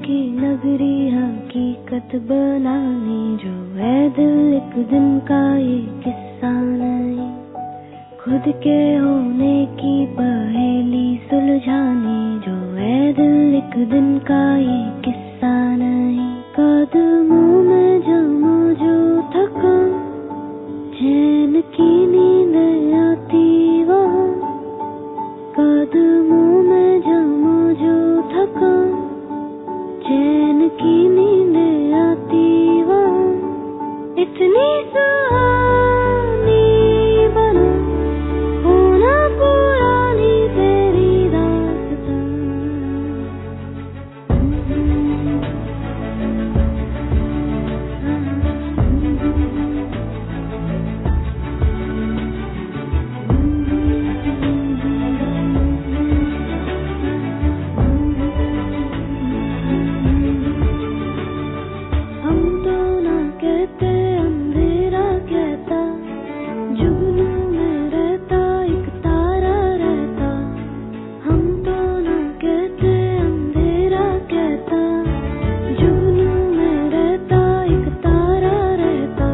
की नगरी हकीकत बनाने जो है दिल एक दिन का ये किस्सा नहीं। खुद के होने की पहेली सुलझाने जो है दिल एक दिन का ये किस्सा नहीं। कदमों में जमा जो थकान, चैन की नींद आती वहाँ। कदमों में जमा जो थकान, चैन की नींद आती वहाँ। इतनी सुहानी बना होना पुरानी तेरी दास्तां। हम तो ना कहते अंधेरा कहता, जुगनू में रहता एक तारा रहता। हम तो ना कहते अंधेरा कहता, जुगनू में रहता एक तारा रहता।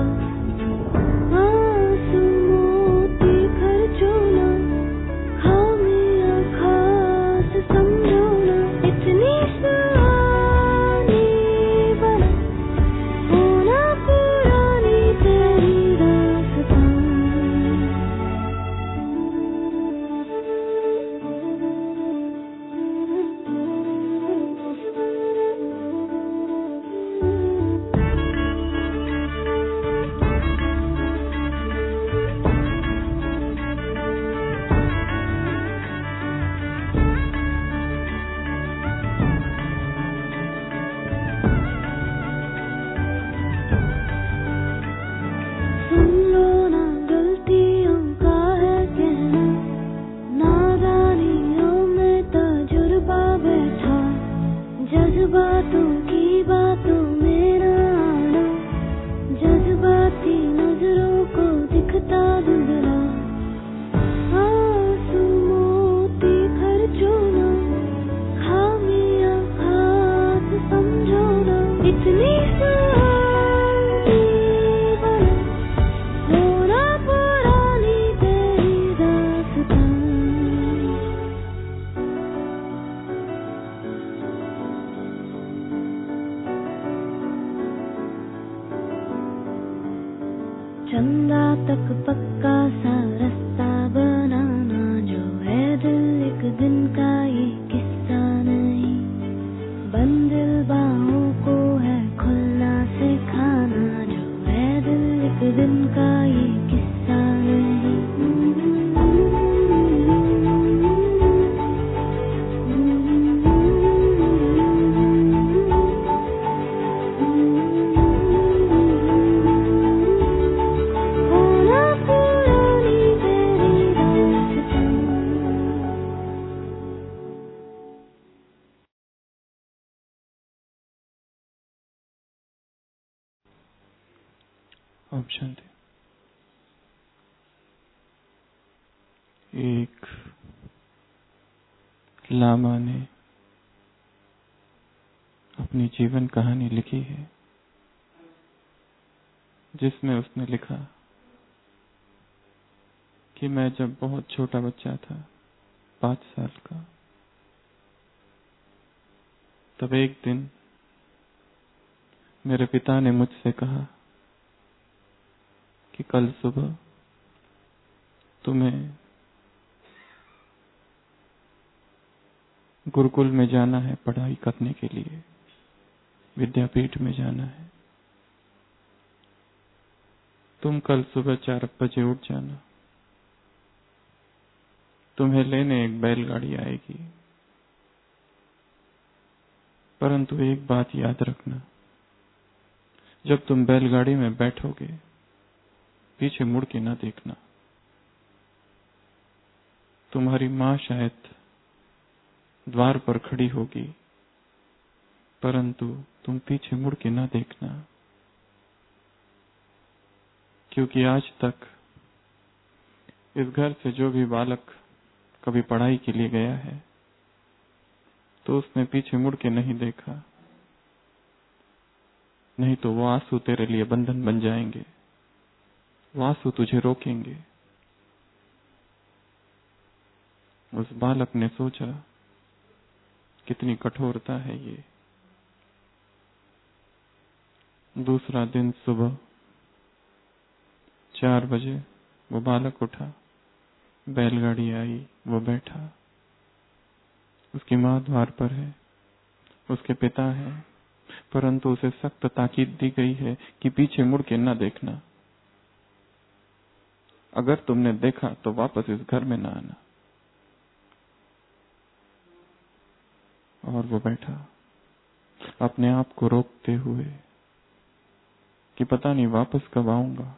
आंसू मोती खर्चो ना, खामियां खास समझो ना। इतनी सुहानी बना होना पुरानी तेरी दास्तां। सुन लो ना गलतियों का है कहना, नादानियों में तजुर्बा बैठा। जज्बातों की बातों में न आना, जज्बाती नजरों को दिखता धुंधला। आंसू मोती खर्चो ना, खामियां खास समझो ना। इतनी सुहानी बना होना पुरानी तेरी दास्तां। चंदा तक पक्का सा रास्ता बनाना जो है दिल एक दिन का ये किस्सा नहीं। बंदिल बाहों को है खुलना सिखाना जो है दिल एक दिन का ये किस्सा नहीं। होना पुरानी तेरी दास्तां। अब शांति। एक लामा ने अपनी जीवन कहानी लिखी है, जिसमें उसने लिखा कि मैं जब बहुत छोटा बच्चा था, 5 साल का, तब एक दिन मेरे पिता ने मुझसे कहा कि कल सुबह तुम्हें गुरुकुल में जाना है पढ़ाई करने के लिए, विद्यापीठ में जाना है। तुम कल सुबह 4 बजे उठ जाना, तुम्हें लेने एक बैलगाड़ी आएगी। परंतु एक बात याद रखना, जब तुम बैलगाड़ी में बैठोगे पीछे मुड़ के ना देखना। तुम्हारी माँ शायद द्वार पर खड़ी होगी, परंतु तुम पीछे मुड़ के ना देखना, क्योंकि आज तक इस घर से जो भी बालक कभी पढ़ाई के लिए गया है तो उसने पीछे मुड़ के नहीं देखा, नहीं तो वो आंसू तेरे लिए बंधन बन जाएंगे, वो आंसू तुझे रोकेंगे। उस बालक ने सोचा, कितनी कठोरता है ये। दूसरा दिन सुबह 4 बजे वो बालक उठा, बैलगाड़ी आई, वो बैठा। उसकी माँ द्वार पर है, उसके पिता है, परंतु उसे सख्त ताकीद दी गई है कि पीछे मुड़ के न देखना। अगर तुमने देखा तो वापस इस घर में न आना। और वो बैठा, अपने आप को रोकते हुए कि पता नहीं वापस कब आऊंगा,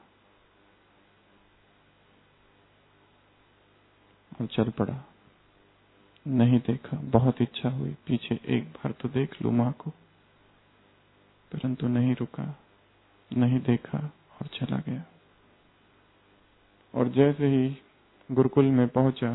और चल पड़ा। नहीं देखा, बहुत इच्छा हुई पीछे एक बार तो देख लूं मां को, परंतु नहीं रुका, नहीं देखा और चला गया। और जैसे ही गुरुकुल में पहुंचा,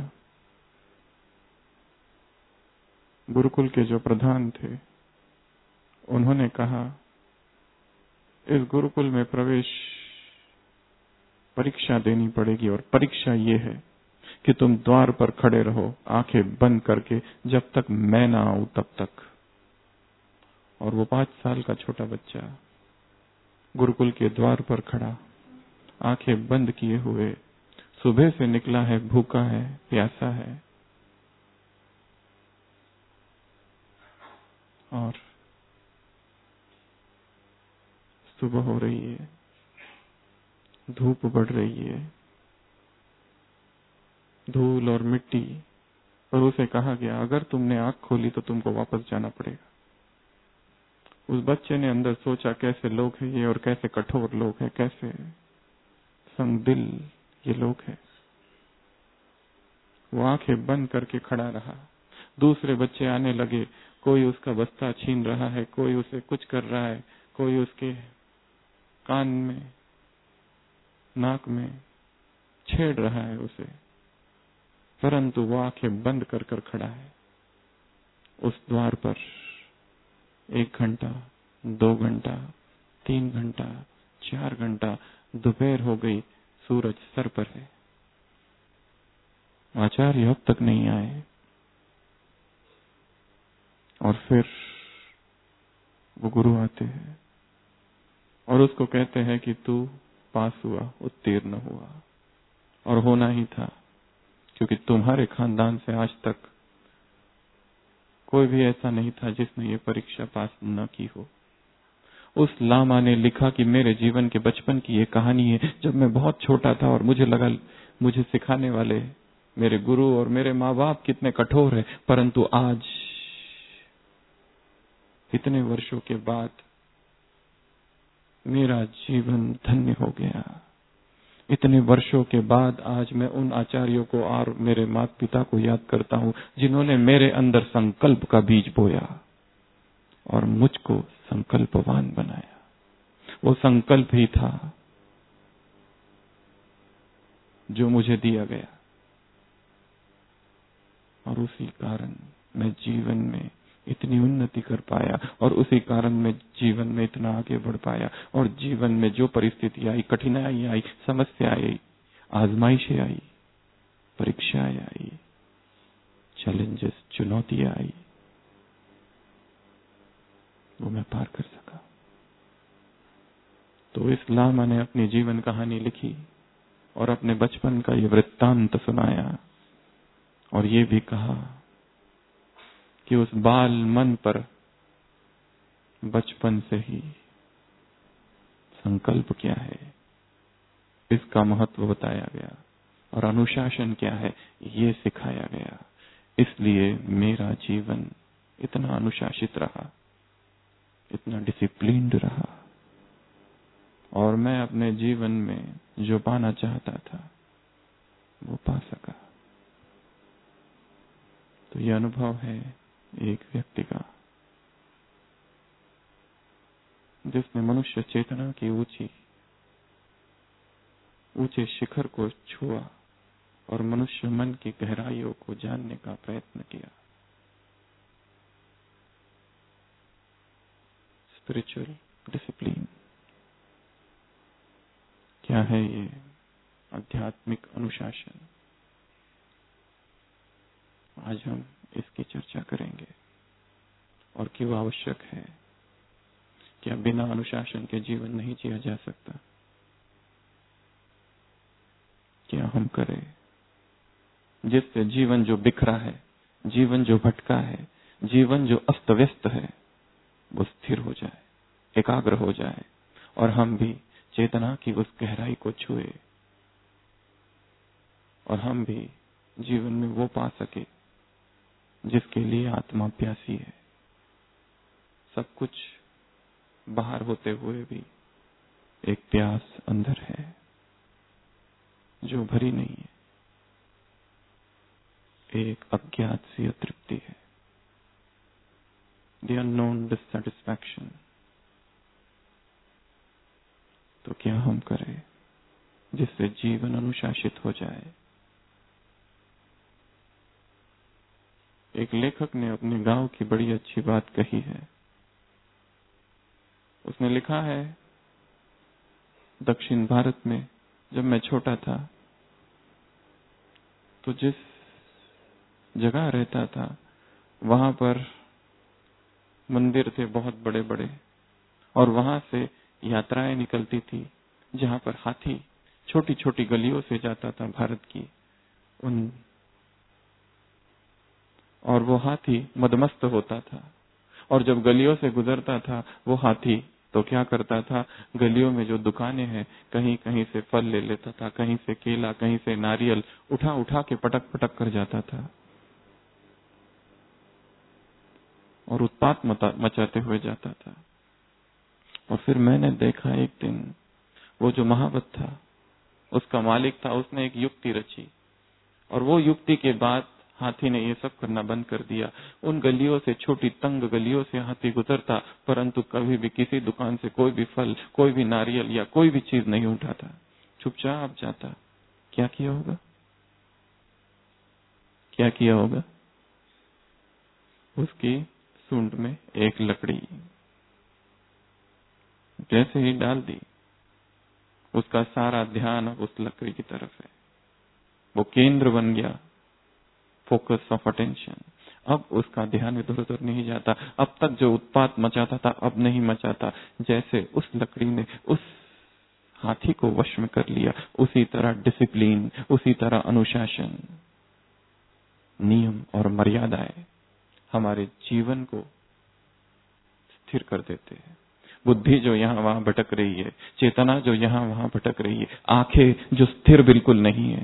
गुरुकुल के जो प्रधान थे उन्होंने कहा, इस गुरुकुल में प्रवेश परीक्षा देनी पड़ेगी, और परीक्षा ये है कि तुम द्वार पर खड़े रहो आंखें बंद करके जब तक मैं ना आऊं तब तक। और वो 5 साल का छोटा बच्चा गुरुकुल के द्वार पर खड़ा, आंखें बंद किए हुए, सुबह से निकला है, भूखा है, प्यासा है, और सुबह हो रही है, धूप बढ़ रही है, धूल और मिट्टी। पर उसे कहा गया, अगर तुमने आंख खोली तो तुमको वापस जाना पड़ेगा। उस बच्चे ने अंदर सोचा, कैसे लोग हैं ये, और कैसे कठोर लोग हैं, कैसे संगदिल ये लोग हैं। वो आंखें बंद करके खड़ा रहा। दूसरे बच्चे आने लगे, कोई उसका बस्ता छीन रहा है, कोई उसे कुछ कर रहा है, कोई उसके कान में, नाक में छेड़ रहा है उसे, परंतु वो आंखें बंद कर कर खड़ा है उस द्वार पर। 1 घंटा, 2 घंटा, 3 घंटा, 4 घंटा, दोपहर हो गई, सूरज सर पर है, आचार्य अब तक नहीं आए। और फिर वो गुरु आते हैं और उसको कहते हैं कि तू पास हुआ, उत्तीर्ण हुआ, और होना ही था, क्योंकि तुम्हारे खानदान से आज तक कोई भी ऐसा नहीं था जिसने ये परीक्षा पास न की हो। उस लामा ने लिखा कि मेरे जीवन के बचपन की ये कहानी है, जब मैं बहुत छोटा था और मुझे लगा मुझे सिखाने वाले मेरे गुरु और मेरे माँ बाप कितने कठोर हैं, परंतु आज इतने वर्षों के बाद मेरा जीवन धन्य हो गया। इतने वर्षों के बाद आज मैं उन आचार्यों को और मेरे माता पिता को याद करता हूँ जिन्होंने मेरे अंदर संकल्प का बीज बोया और मुझको संकल्पवान बनाया। वो संकल्प ही था जो मुझे दिया गया, और उसी कारण मैं जीवन में इतनी उन्नति कर पाया, और उसी कारण मैं जीवन में इतना आगे बढ़ पाया। और जीवन में जो परिस्थिति आई, कठिनाई आई, समस्या आई, आजमाइशें आई, परीक्षाएं आई, चैलेंजेस, चुनौतियां आई, वो मैं पार कर सका। तो इस लामा ने अपनी जीवन कहानी लिखी और अपने बचपन का ये वृत्तांत सुनाया, और ये भी कहा कि उस बाल मन पर बचपन से ही संकल्प क्या है इसका महत्व बताया गया, और अनुशासन क्या है ये सिखाया गया। इसलिए मेरा जीवन इतना अनुशासित रहा, इतना डिसिप्लिन्ड रहा, और मैं अपने जीवन में जो पाना चाहता था वो पा सका। तो ये अनुभव है एक व्यक्ति का जिसने मनुष्य चेतना की ऊंचे शिखर को छुआ और मनुष्य मन की गहराइयों को जानने का प्रयत्न किया। स्पिरिचुअल डिसिप्लिन, क्या है ये आध्यात्मिक अनुशासन। आज हम इसकी चर्चा करेंगे और क्यों आवश्यक है। क्या बिना अनुशासन के जीवन नहीं जिया जा सकता? क्या हम करें जिससे जीवन जो बिखरा है, जीवन जो भटका है, जीवन जो अस्त व्यस्त है, वो स्थिर हो जाए, एकाग्र हो जाए और हम भी चेतना की उस गहराई को छुए और हम भी जीवन में वो पा सके जिसके लिए आत्मा प्यासी है। सब कुछ बाहर होते हुए भी एक प्यास अंदर है जो भरी नहीं है, एक अज्ञात सी अतृप्ति है, द अननोन डिससैटिस्फैक्शन। तो क्या हम करें जिससे जीवन अनुशासित हो जाए। एक लेखक ने अपने गांव की बड़ी अच्छी बात कही है। उसने लिखा है, दक्षिण भारत में जब मैं छोटा था तो जिस जगह रहता था वहां पर मंदिर थे बहुत बड़े बड़े और वहां से यात्राएं निकलती थी जहां पर हाथी छोटी छोटी गलियों से जाता था भारत की उन, और वो हाथी मदमस्त होता था और जब गलियों से गुजरता था वो हाथी तो क्या करता था, गलियों में जो दुकानें हैं कहीं कहीं से फल ले लेता था, कहीं से केला, कहीं से नारियल उठा उठा के पटक पटक कर जाता था और उत्पात मचाते हुए जाता था। और फिर मैंने देखा एक दिन वो जो महावत था, उसका मालिक था, उसने एक युक्ति रची और वो युक्ति के बाद हाथी ने ये सब करना बंद कर दिया। उन गलियों से, छोटी तंग गलियों से हाथी गुजरता, परंतु कभी भी किसी दुकान से कोई भी फल, कोई भी नारियल या कोई भी चीज नहीं उठाता, चुपचाप जाता। क्या किया होगा? क्या किया होगा? उसकी सूंड में एक लकड़ी जैसे ही डाल दी, उसका सारा ध्यान अब उस लकड़ी की तरफ है। वो केंद्र बन गया, फोकस ऑफ अटेंशन। अब उसका ध्यान इधर उधर नहीं जाता। अब तक जो उत्पात मचाता था अब नहीं मचाता। जैसे उस लकड़ी ने उस हाथी को वश में कर लिया, उसी तरह डिसिप्लिन, उसी तरह अनुशासन, नियम और मर्यादाएं हमारे जीवन को स्थिर कर देते हैं। बुद्धि जो यहाँ वहां भटक रही है, चेतना जो यहाँ वहां भटक रही है, आंखें जो स्थिर बिल्कुल नहीं है,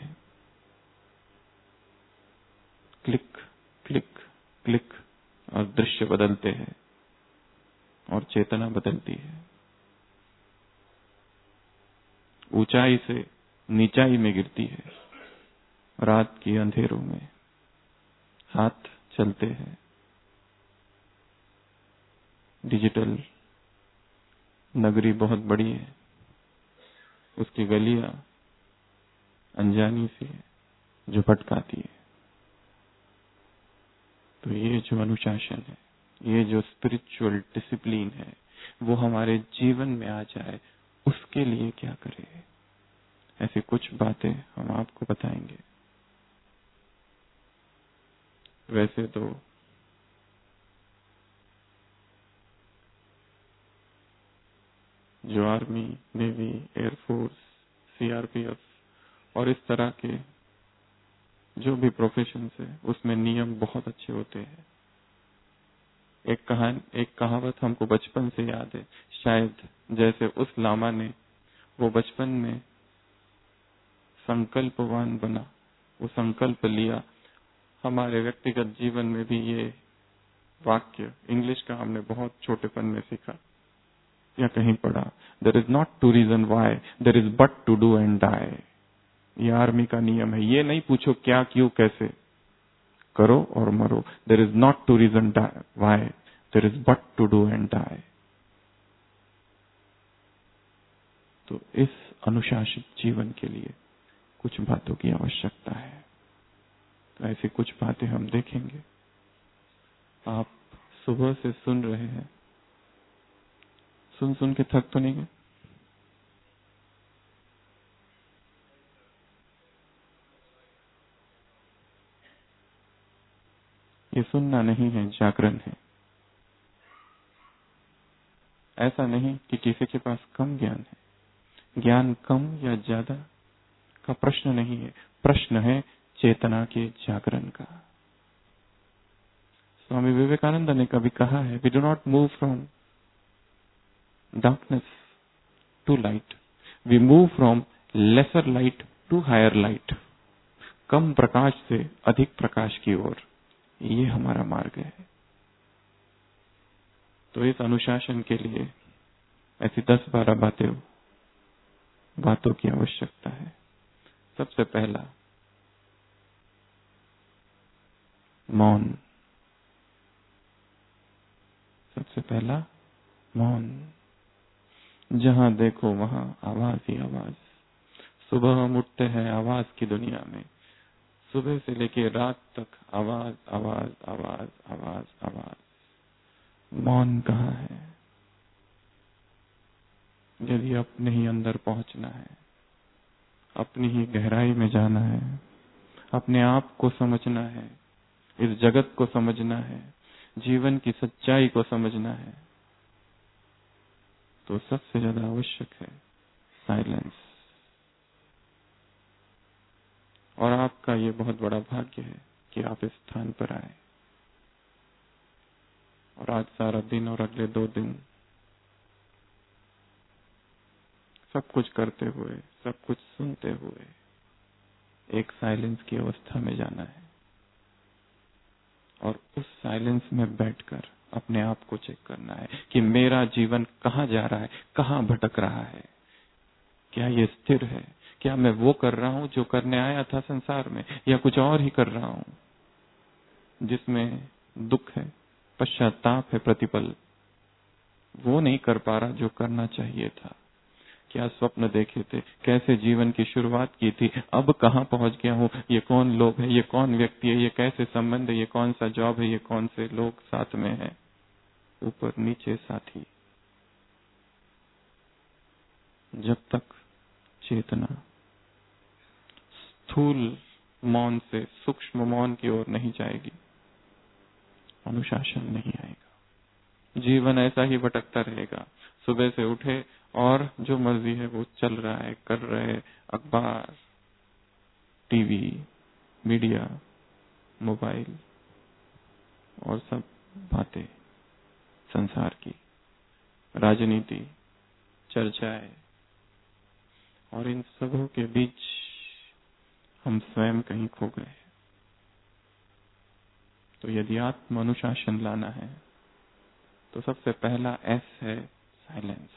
क्लिक क्लिक क्लिक और दृश्य बदलते हैं और चेतना बदलती है। ऊंचाई से नीचाई में गिरती है। रात की अंधेरों में हाथ चलते हैं। डिजिटल नगरी बहुत बड़ी है, उसकी गलियां अनजानी से जो भटकाती है। तो ये जो अनुशासन है, ये जो स्पिरिचुअल डिसिप्लिन है, वो हमारे जीवन में आ जाए, उसके लिए क्या करें, ऐसी कुछ बातें हम आपको बताएंगे। वैसे तो जो आर्मी, नेवी, एयरफोर्स, सीआरपीएफ और इस तरह के जो भी प्रोफेशन है, उसमें नियम बहुत अच्छे होते हैं। एक कहावत हमको बचपन से याद है, शायद जैसे उस लामा ने वो बचपन में संकल्पवान बना, वो संकल्प लिया। हमारे व्यक्तिगत जीवन में भी ये वाक्य इंग्लिश का हमने बहुत छोटेपन में सीखा या कहीं पढ़ा, there is not to reason why, there is but to do and die. ये आर्मी का नियम है। ये नहीं पूछो क्या, क्यों, कैसे, करो और मरो। There is not to reason why, there is but to do and die. तो इस अनुशासित जीवन के लिए कुछ बातों की आवश्यकता है। तो ऐसी कुछ बातें हम देखेंगे। आप सुबह से सुन रहे हैं, सुन सुन के थक तो नहीं गए? ये सुनना नहीं है, जागरण है। ऐसा नहीं कि किसी के पास कम ज्ञान है। ज्ञान कम या ज्यादा का प्रश्न नहीं है, प्रश्न है चेतना के जागरण का। स्वामी विवेकानंद ने कभी कहा है, we do not move from darkness to light, we move from lesser light to higher light. कम प्रकाश से अधिक प्रकाश की ओर, ये हमारा मार्ग है। तो इस अनुशासन के लिए ऐसी 10-12 बातों की आवश्यकता है। सबसे पहला, मौन। सबसे पहला मौन। जहां देखो वहां आवाज ही आवाज। सुबह हम उठते हैं आवाज की दुनिया में, सुबह से लेकर रात तक आवाज आवाज आवाज आवाज आवाज। मौन कहाँ है? यदि अपने ही अंदर पहुंचना है, अपनी ही गहराई में जाना है, अपने आप को समझना है, इस जगत को समझना है, जीवन की सच्चाई को समझना है, तो सबसे ज्यादा आवश्यक है साइलेंस। और आपका ये बहुत बड़ा भाग्य है कि आप इस स्थान पर आए और आज सारा दिन और अगले 2 दिन सब कुछ करते हुए, सब कुछ सुनते हुए एक साइलेंस की अवस्था में जाना है और उस साइलेंस में बैठकर अपने आप को चेक करना है कि मेरा जीवन कहाँ जा रहा है, कहाँ भटक रहा है, क्या ये स्थिर है, क्या मैं वो कर रहा हूं जो करने आया था संसार में, या कुछ और ही कर रहा हूं जिसमें दुख है, पश्चाताप है, प्रतिपल वो नहीं कर पा रहा जो करना चाहिए था। क्या स्वप्न देखे थे, कैसे जीवन की शुरुआत की थी, अब कहां पहुंच गया हूं, ये कौन लोग है, ये कौन व्यक्ति है, ये कैसे संबंध है, ये कौन सा जॉब है, ये कौन से लोग साथ में हैं, ऊपर नीचे साथी। जब तक चेतना स्थूल मौन से सूक्ष्म मौन की ओर नहीं जाएगी, अनुशासन नहीं आएगा। जीवन ऐसा ही भटकता रहेगा। सुबह से उठे और जो मर्जी है वो चल रहा है, कर रहे, अखबार, टीवी, मीडिया, मोबाइल और सब बातें संसार की, राजनीति, चर्चाएं, और इन सबों के बीच हम स्वयं कहीं खो गए। तो यदि आत्म अनुशासन लाना है तो सबसे पहला एस है साइलेंस।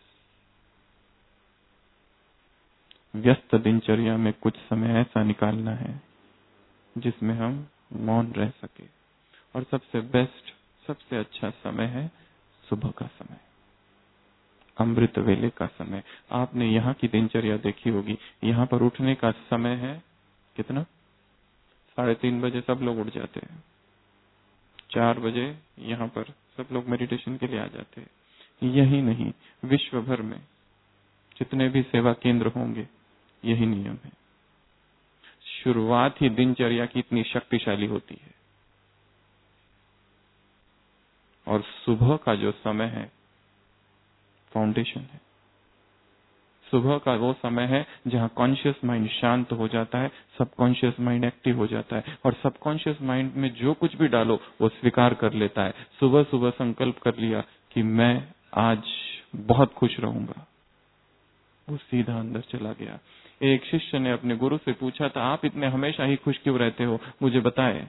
व्यस्त दिनचर्या में कुछ समय ऐसा निकालना है जिसमें हम मौन रह सके, और सबसे बेस्ट, सबसे अच्छा समय है सुबह का समय, अमृत वेले का समय। आपने यहाँ की दिनचर्या देखी होगी, यहाँ पर उठने का समय है कितना? 3:30 बजे सब लोग उठ जाते हैं, 4 बजे यहाँ पर सब लोग मेडिटेशन के लिए आ जाते हैं। यही नहीं, विश्व भर में जितने भी सेवा केंद्र होंगे यही नियम है। शुरुआत ही दिनचर्या की इतनी शक्तिशाली होती है, और सुबह का जो समय है फाउंडेशन है। सुबह का वो समय है जहां कॉन्शियस माइंड शांत हो जाता है, सबकॉन्शियस माइंड एक्टिव हो जाता है, और सबकॉन्शियस माइंड में जो कुछ भी डालो वो स्वीकार कर लेता है। सुबह सुबह संकल्प कर लिया कि मैं आज बहुत खुश रहूंगा, वो सीधा अंदर चला गया। एक शिष्य ने अपने गुरु से पूछा था, आप इतने हमेशा ही खुश क्यों रहते हो, मुझे बताए।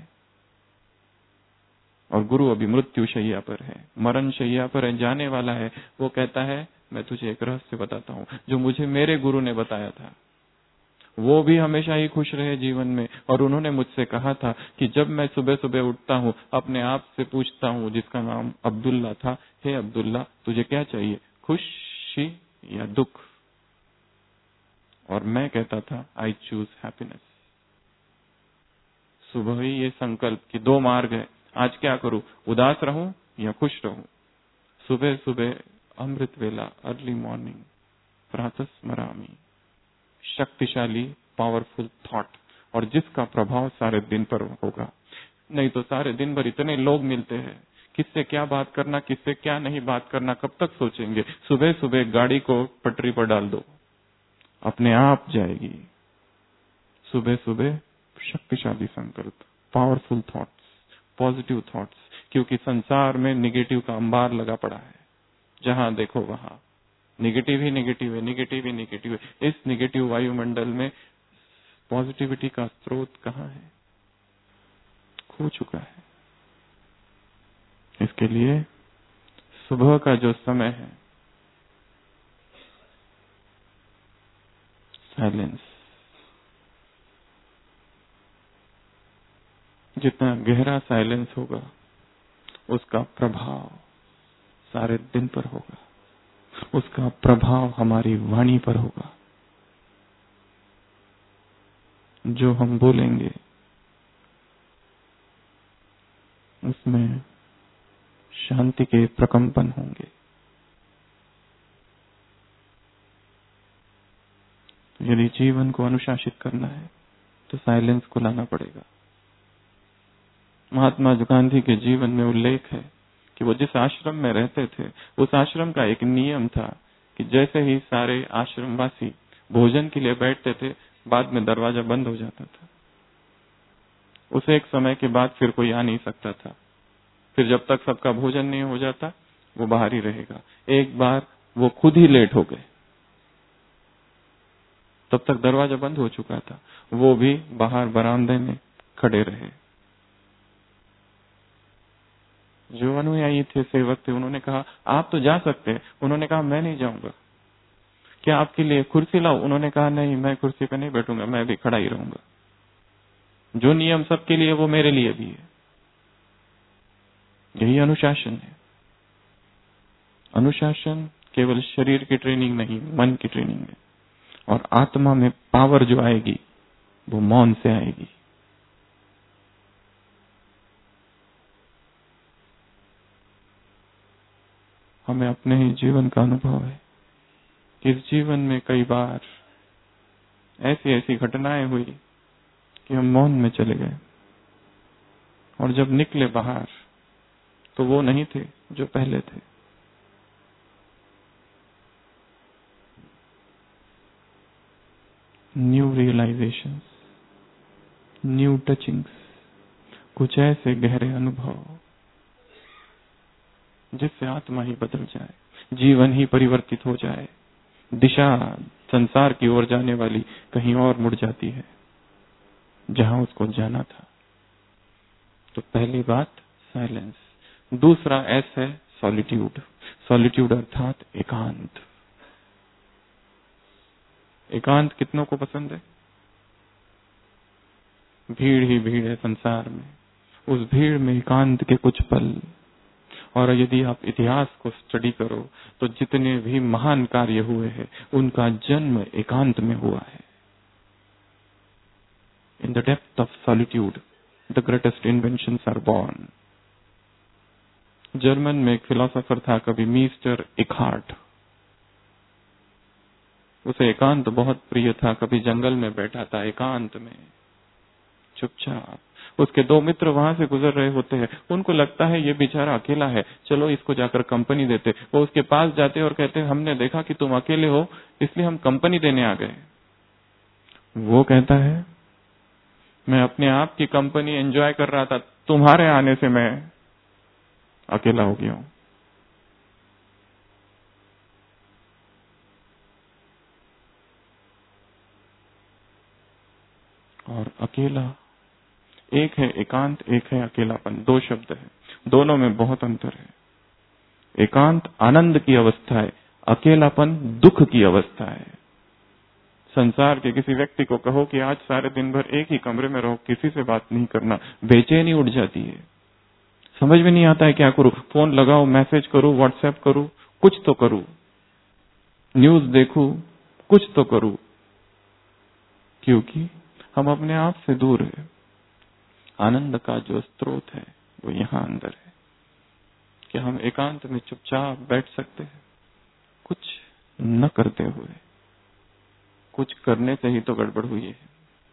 और गुरु अभी मृत्यु शैया पर है, मरण शैया पर है, जाने वाला है। वो कहता है, मैं तुझे एक रहस्य बताता हूँ जो मुझे मेरे गुरु ने बताया था। वो भी हमेशा ही खुश रहे जीवन में, और उन्होंने मुझसे कहा था कि जब मैं सुबह सुबह उठता हूँ, अपने आप से पूछता हूँ, जिसका नाम अब्दुल्ला था, हे अब्दुल्ला तुझे क्या चाहिए, खुशी या दुख? और मैं कहता था, आई चूज हैप्पीनेस। सुबह ही ये संकल्प कि 2 मार्ग है, आज क्या करूं, उदास रहूं या खुश रहूं। सुबह सुबह अमृत वेला, अर्ली मॉर्निंग, प्रातः स्मरामि, शक्तिशाली पावरफुल थॉट, और जिसका प्रभाव सारे दिन पर होगा। नहीं तो सारे दिन भर इतने लोग मिलते हैं, किससे क्या बात करना, किससे क्या नहीं बात करना, कब तक सोचेंगे। सुबह सुबह गाड़ी को पटरी पर डाल दो, अपने आप जाएगी। सुबह सुबह शक्तिशाली संकल्प, पावरफुल थॉट्स, पॉजिटिव थॉट्स, क्योंकि संसार में निगेटिव का अंबार लगा पड़ा है। जहां देखो वहां निगेटिव ही निगेटिव है, निगेटिव ही निगेटिव है। इस निगेटिव वायुमंडल में पॉजिटिविटी का स्रोत कहां है? खो चुका है। इसके लिए सुबह का जो समय है, साइलेंस, जितना गहरा साइलेंस होगा उसका प्रभाव सारे दिन पर होगा, उसका प्रभाव हमारी वाणी पर होगा। जो हम बोलेंगे उसमें शांति के प्रकंपन होंगे। यदि जीवन को अनुशासित करना है तो साइलेंस को लाना पड़ेगा। महात्मा गांधी के जीवन में उल्लेख है कि वो जिस आश्रम में रहते थे, उस आश्रम का एक नियम था कि जैसे ही सारे आश्रमवासी भोजन के लिए बैठते थे, बाद में दरवाजा बंद हो जाता था। उसे एक समय के बाद फिर कोई आ नहीं सकता था। फिर जब तक सबका भोजन नहीं हो जाता, वो बाहर ही रहेगा। एक बार वो खुद ही लेट हो गए, तब तक दरवाजा बंद हो चुका था, वो भी बाहर बरामदे में खड़े रहे। जो अनुयायी थे, सेवक थे, उन्होंने कहा आप तो जा सकते हैं। उन्होंने कहा मैं नहीं जाऊंगा। क्या आपके लिए कुर्सी लाऊं? उन्होंने कहा नहीं, मैं कुर्सी पे नहीं बैठूंगा, मैं भी खड़ा ही रहूंगा। जो नियम सबके लिए वो मेरे लिए भी है। यही अनुशासन है। अनुशासन केवल शरीर की ट्रेनिंग नहीं, मन की ट्रेनिंग है। और आत्मा में पावर जो आएगी वो मौन से आएगी। हमें अपने ही जीवन का अनुभव है कि इस जीवन में कई बार ऐसी ऐसी घटनाएं हुई कि हम मौन में चले गए, और जब निकले बाहर तो वो नहीं थे जो पहले थे। न्यू रियलाइजेशंस, न्यू टचिंग्स, कुछ ऐसे गहरे अनुभव जिससे आत्मा ही बदल जाए, जीवन ही परिवर्तित हो जाए, दिशा संसार की ओर जाने वाली कहीं और मुड़ जाती है जहां उसको जाना था। तो पहली बात साइलेंस। दूसरा एस है सॉलिट्यूड। सॉलिट्यूड अर्थात एकांत। एकांत कितनों को पसंद है? भीड़ ही भीड़ है संसार में। उस भीड़ में एकांत के कुछ पल। और यदि आप इतिहास को स्टडी करो तो जितने भी महान कार्य हुए हैं उनका जन्म एकांत में हुआ है। In the depth of solitude the greatest inventions are born. German में एक फिलोसोफर था कभी, मिस्टर इकहार्ट। उसे एकांत बहुत प्रिय था। कभी जंगल में बैठा था एकांत में, चुपचाप। उसके दो मित्र वहां से गुजर रहे होते हैं। उनको लगता है ये बेचारा अकेला है, चलो इसको जाकर कंपनी देते। वो उसके पास जाते और कहते हमने देखा कि तुम अकेले हो, इसलिए हम कंपनी देने आ गए। वो कहता है मैं अपने आप की कंपनी एंजॉय कर रहा था, तुम्हारे आने से मैं अकेला हो गया हूं। और अकेला, एक है एकांत, एक है अकेलापन। दो शब्द है, दोनों में बहुत अंतर है। एकांत आनंद की अवस्था है, अकेलापन दुख की अवस्था है। संसार के किसी व्यक्ति को कहो कि आज सारे दिन भर एक ही कमरे में रहो, किसी से बात नहीं करना, बेचैनी उठ जाती है। समझ में नहीं आता है क्या करूं। फोन लगाओ, मैसेज करूं, व्हाट्सएप करूं, कुछ तो करूं, न्यूज देखूं, कुछ तो करूं, क्योंकि हम अपने आप से दूर है। आनंद का जो स्रोत है वो यहाँ अंदर है। क्या हम एकांत में चुपचाप बैठ सकते हैं? कुछ न करते हुए, कुछ करने से ही तो गड़बड़ हुई है।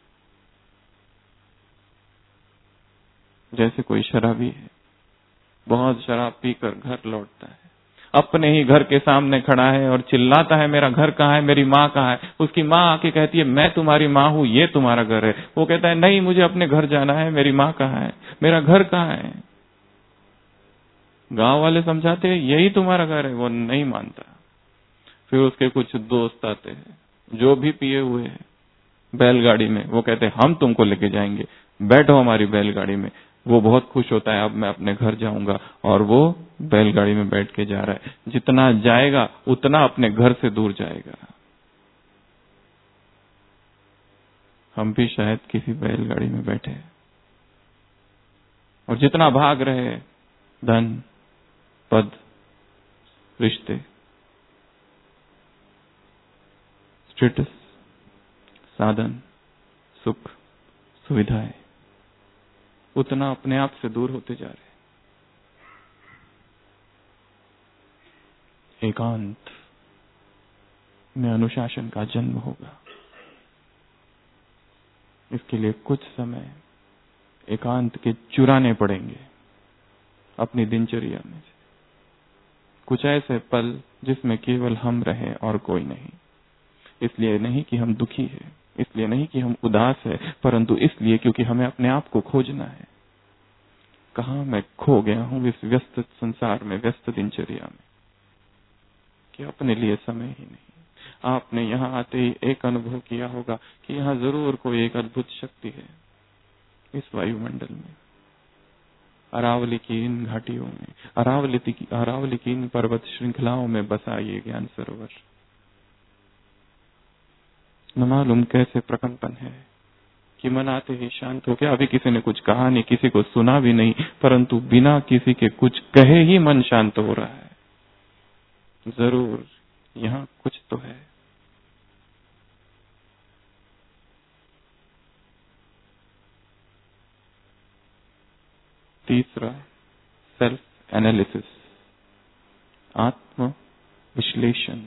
जैसे कोई शराबी है, बहुत शराब पीकर घर लौटता है, अपने ही घर के सामने खड़ा है और चिल्लाता है मेरा घर कहाँ है, मेरी माँ कहाँ है। उसकी माँ आके कहती है मैं तुम्हारी माँ हूँ, ये तुम्हारा घर है। वो कहता है नहीं, मुझे अपने घर जाना है, मेरी माँ कहाँ है, मेरा घर कहाँ है। गांव वाले समझाते हैं यही तुम्हारा घर है, वो नहीं मानता। फिर उसके कुछ दोस्त आते हैं जो भी पिए हुए हैं, बैलगाड़ी में, वो कहते हैं हम तुमको लेके जाएंगे, बैठो हमारी बैलगाड़ी में। वो बहुत खुश होता है, अब मैं अपने घर जाऊंगा, और वो बैलगाड़ी में बैठ के जा रहा है। जितना जाएगा उतना अपने घर से दूर जाएगा। हम भी शायद किसी बैलगाड़ी में बैठे और जितना भाग रहे, धन, पद, रिश्ते, स्टेटस, साधन, सुख, सुविधाएं, उतना अपने आप से दूर होते जा रहे। एकांत में अनुशासन का जन्म होगा। इसके लिए कुछ समय एकांत के चुराने पड़ेंगे अपनी दिनचर्या में से। कुछ ऐसे पल जिसमें केवल हम रहें और कोई नहीं। इसलिए नहीं कि हम दुखी हैं, इसलिए नहीं कि हम उदास हैं, परंतु इसलिए क्योंकि हमें अपने आप को खोजना है। कहाँ मैं खो गया हूं इस व्यस्त संसार में, व्यस्त दिनचर्या में, कि अपने लिए समय ही नहीं। आपने यहाँ आते ही एक अनुभव किया होगा कि यहाँ जरूर कोई एक अद्भुत शक्ति है। इस वायुमंडल में, अरावली की इन घाटियों में, अरावली की इन पर्वत श्रृंखलाओं में बसा ये ज्ञान सरोवर। न मालूम कैसे प्रकंपन है कि मन आते ही शांत हो गया। अभी किसी ने कुछ कहा नहीं, किसी को सुना भी नहीं, परंतु बिना किसी के कुछ कहे ही मन शांत हो रहा है। जरूर यहाँ कुछ तो है। तीसरा, सेल्फ एनालिसिस, आत्म विश्लेषण।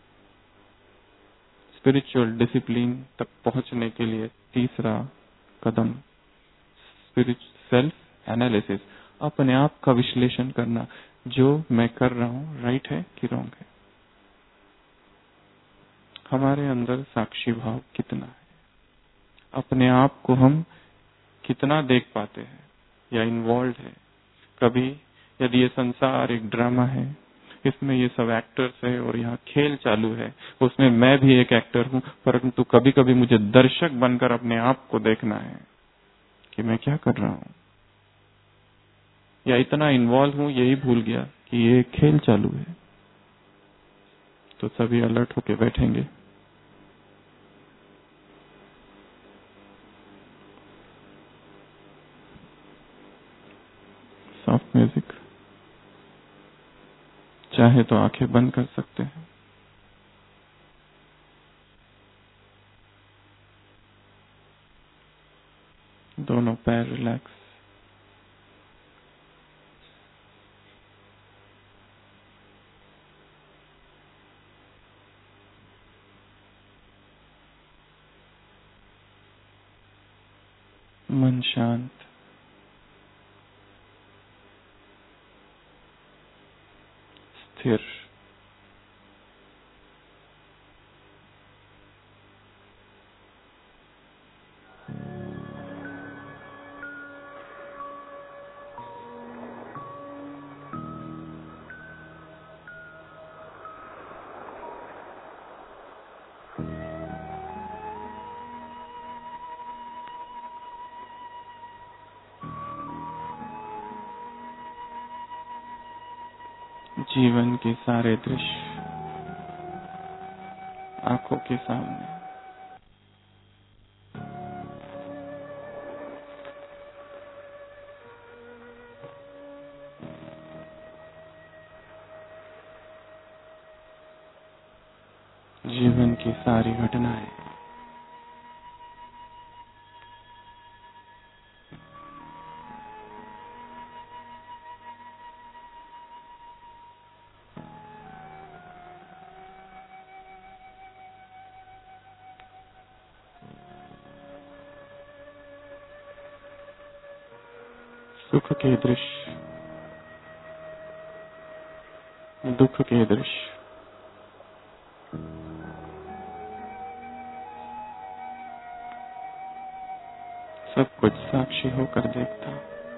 स्पिरिचुअल डिसिप्लिन तक पहुंचने के लिए तीसरा कदम सेल्फ एनालिसिस, अपने आप का विश्लेषण करना। जो मैं कर रहा हूं राइट है कि रॉन्ग है। हमारे अंदर साक्षी भाव कितना है, अपने आप को हम कितना देख पाते हैं या इन्वॉल्व है। कभी यदि ये संसार एक ड्रामा है, इसमें ये सब एक्टर्स है और यहाँ खेल चालू है, उसमें मैं भी एक एक्टर हूँ, परंतु कभी कभी मुझे दर्शक बनकर अपने आप को देखना है कि मैं क्या कर रहा हूँ, या इतना इन्वॉल्व हूँ यही भूल गया कि ये खेल चालू है। तो सभी अलर्ट होके बैठेंगे। सॉफ्ट म्यूजिक, चाहे तो आंखें बंद कर सकते हैं। दोनों पैर रिलैक्स। मन शांत। स्थिर। जीवन के सारे दृश्य आंखों के सामने। जीवन की सारी घटनाएं। सुख के दृश्य, दुख के दृश्य, सब कुछ साक्षी होकर देखता।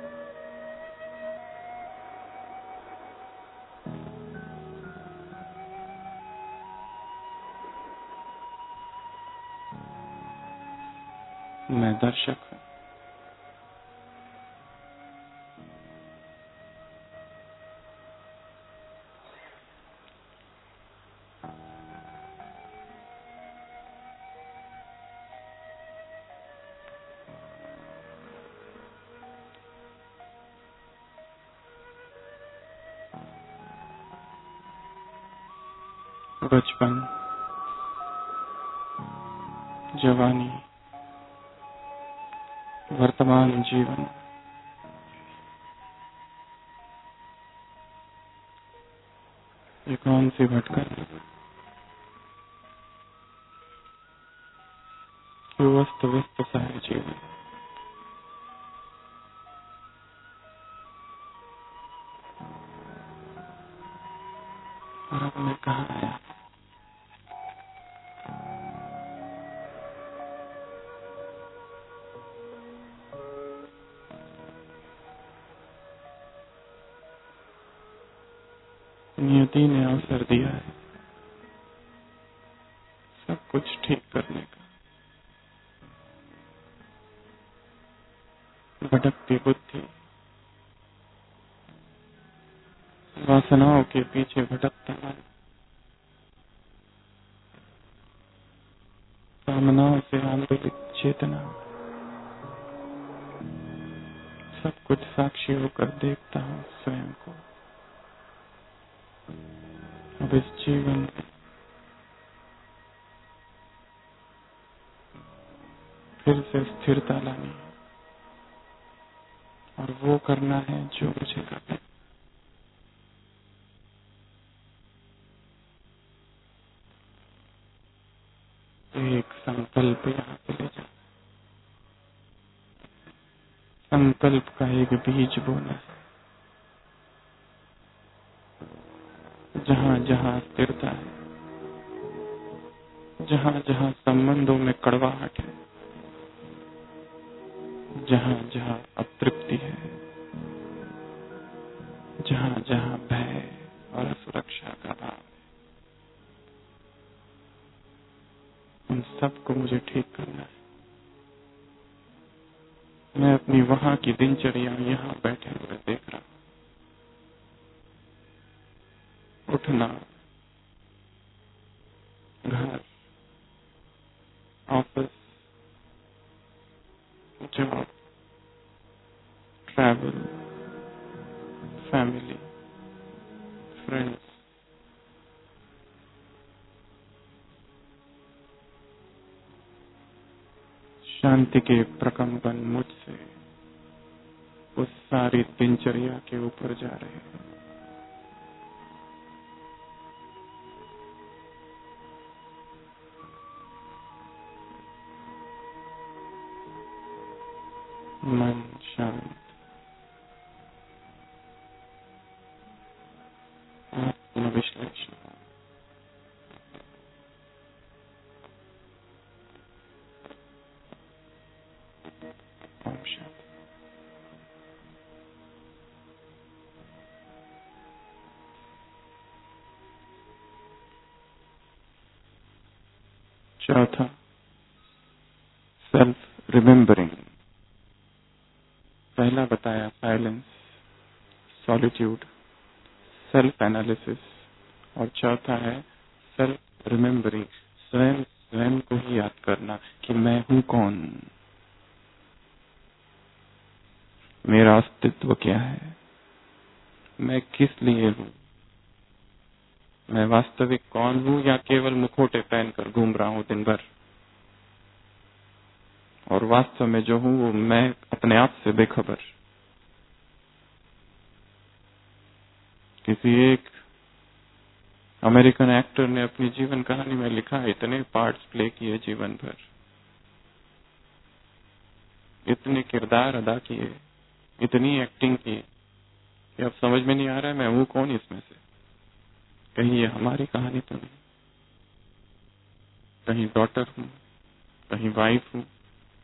मैं दर्शक हूं। बचपन, जवानी, वर्तमान जीवन, ये कौन सी भटकन, व्यस्त व्यस्त सा है जीवन। और अब मैं कहाँ आया? नियति ने अवसर दिया है सब कुछ ठीक करने का। भटकती बुद्धि, वासनाओं के पीछे भटकता मन, कामनाओं से आंदोलित चेतना, सब कुछ साक्षी होकर देखता हूँ स्वयं को। अब इस जीवन में फिर से स्थिरता लानी है और वो करना है जो मुझे करना है। एक संकल्प यहाँ पे ले जाना, संकल्प का एक बीज बोना है। जहाँ जहाँ स्थिरता है, जहाँ जहाँ संबंधों में कड़वाहट है, जहाँ जहाँ अतृप्ति है, जहाँ जहाँ भय और असुरक्षा का भाव, उन सबको मुझे ठीक करना है। मैं अपनी वहां की दिनचर्या यहाँ बैठे हुए देख रहा हूँ। उठना, घर, office, job, travel, family, friends, शांति के प्रकंपन मुझसे उस सारी दिनचर्या के ऊपर जा रहे हैं। मन शांत, आत्मविश्लेषण, ओम शांति। चौथा, सेल्फ रिमेम्बरिंग। पहला बताया साइलेंस, सॉलिट्यूड, सेल्फ एनालिसिस, और चौथा है सेल्फ रिमेम्बरिंग, स्वयं स्वयं को ही याद करना कि मैं हूं कौन, मेरा अस्तित्व क्या है, मैं किस लिए हूं, मैं वास्तविक कौन हूं या केवल मुखौटे पहनकर घूम रहा हूं दिन भर, और वास्तव में जो हूं वो मैं अपने आप से बेखबर। किसी एक अमेरिकन एक्टर ने अपनी जीवन कहानी में लिखा, इतने पार्ट्स प्ले किए जीवन भर, इतने किरदार अदा किए, इतनी एक्टिंग की कि अब समझ में नहीं आ रहा है मैं हूं कौन इसमें से। कहीं ये हमारी कहानी तो नहीं, कहीं डॉटर हूं, कहीं वाइफ हूं,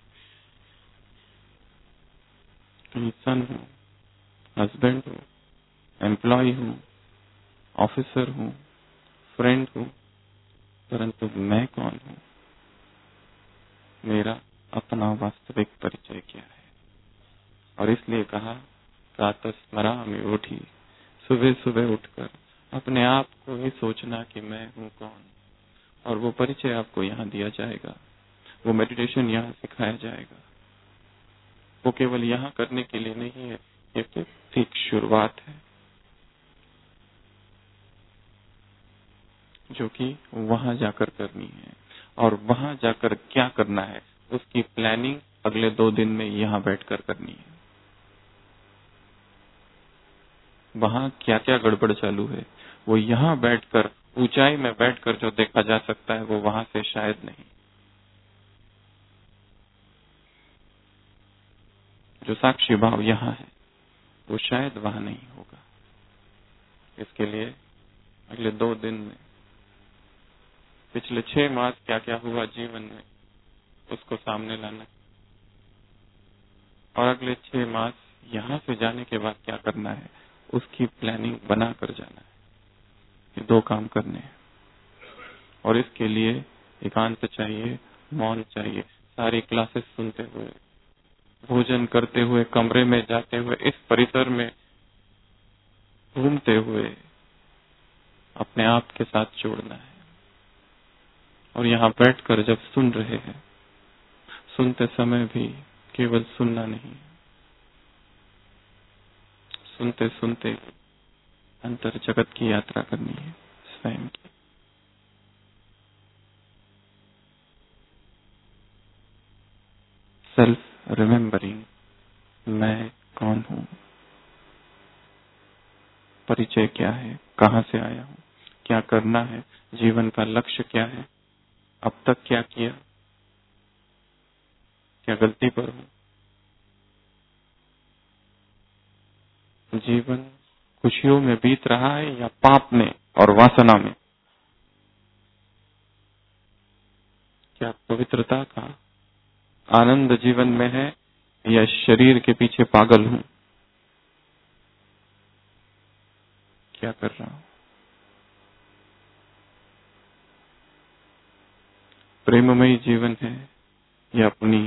कहीं सन हूं, हस्बैंड हूं, एम्प्लॉय हूं, ऑफिसर हूं, फ्रेंड हूं, परंतु मैं कौन हूं, मेरा अपना वास्तविक परिचय क्या है। और इसलिए कहा प्रातः स्मरामि उठी, सुबह सुबह उठकर अपने आप को ही सोचना कि मैं हूं कौन। और वो परिचय आपको यहाँ दिया जाएगा, वो मेडिटेशन यहाँ सिखाया जाएगा। वो केवल यहाँ करने के लिए नहीं है, ये तो ठीक शुरुआत है जो कि वहां जाकर करनी है। और वहां जाकर क्या करना है उसकी प्लानिंग अगले 2 दिन में यहाँ बैठकर करनी है। वहां क्या क्या गड़बड़ चालू है वो यहाँ बैठकर, ऊंचाई में बैठकर जो देखा जा सकता है वो वहां से शायद नहीं। जो साक्षी भाव यहाँ है वो शायद वहां नहीं होगा। इसके लिए अगले 2 दिन में पिछले 6 मास क्या क्या हुआ जीवन में उसको सामने लाना, और अगले 6 मास यहाँ से जाने के बाद क्या करना है उसकी प्लानिंग बना कर जाना है। ये 2 काम करने हैं। और इसके लिए एकांत चाहिए, मौन चाहिए। सारी क्लासेस सुनते हुए, भोजन करते हुए, कमरे में जाते हुए, इस परिसर में घूमते हुए अपने आप के साथ जोड़ना है। और यहाँ बैठकर जब सुन रहे हैं, सुनते समय भी केवल सुनना नहीं, सुनते सुनते अंतर जगत की यात्रा करनी है स्वयं की। सेल्फ रिमेम्बरिंग, मैं कौन हूं, परिचय क्या है, कहां से आया हूं, क्या करना है, जीवन का लक्ष्य क्या है, अब तक क्या किया, क्या गलती पर हूं, जीवन खुशियों में बीत रहा है या पाप में और वासना में, क्या पवित्रता का आनंद जीवन में है या शरीर के पीछे पागल हूं, क्या कर रहा हूं। प्रेममयी जीवन है या अपनी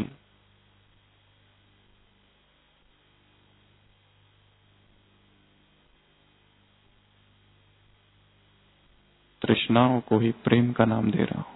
तृष्णाओं को ही प्रेम का नाम दे रहा हूं,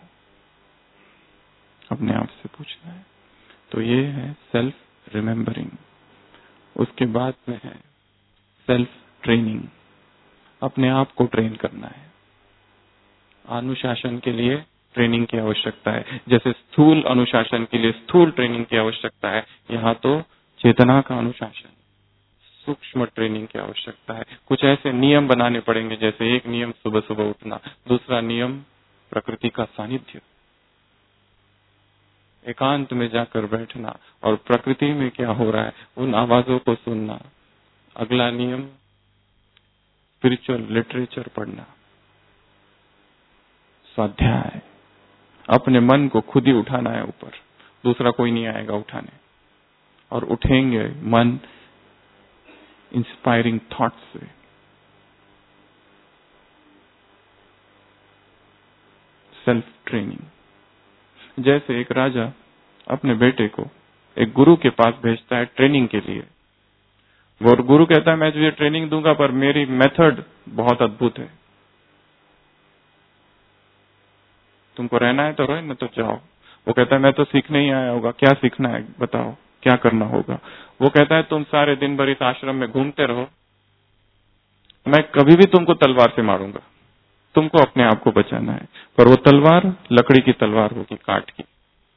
अपने आप से पूछना है। तो ये है सेल्फ रिमेम्बरिंग। उसके बाद में है सेल्फ ट्रेनिंग, अपने आप को ट्रेन करना है। अनुशासन के लिए ट्रेनिंग की आवश्यकता है, जैसे स्थूल अनुशासन के लिए स्थूल ट्रेनिंग की आवश्यकता है, यहाँ तो चेतना का अनुशासन, सूक्ष्म ट्रेनिंग की आवश्यकता है। कुछ ऐसे नियम बनाने पड़ेंगे, जैसे एक नियम सुबह सुबह उठना, दूसरा नियम प्रकृति का सानिध्य, एकांत में जाकर बैठना और प्रकृति में क्या हो रहा है उन आवाजों को सुनना। अगला नियम स्पिरिचुअल लिटरेचर पढ़ना, स्वाध्याय, अपने मन को खुद ही उठाना है ऊपर, दूसरा कोई नहीं आएगा उठाने। और उठेंगे मन इंस्पायरिंग थॉट्स से। सेल्फ ट्रेनिंग, जैसे एक राजा अपने बेटे को एक गुरु के पास भेजता है ट्रेनिंग के लिए। वो गुरु कहता है मैं तुझे ट्रेनिंग दूंगा पर मेरी मेथड बहुत अद्भुत है, तुमको रहना है तो रहो, न तो जाओ। वो कहता है मैं तो सीखने ही आया होगा, क्या सीखना है बताओ, क्या करना होगा। वो कहता है तुम सारे दिन भर इस आश्रम में घूमते रहो, मैं कभी भी तुमको तलवार से मारूंगा, तुमको अपने आप को बचाना है। पर वो तलवार लकड़ी की तलवार होगी, काट की।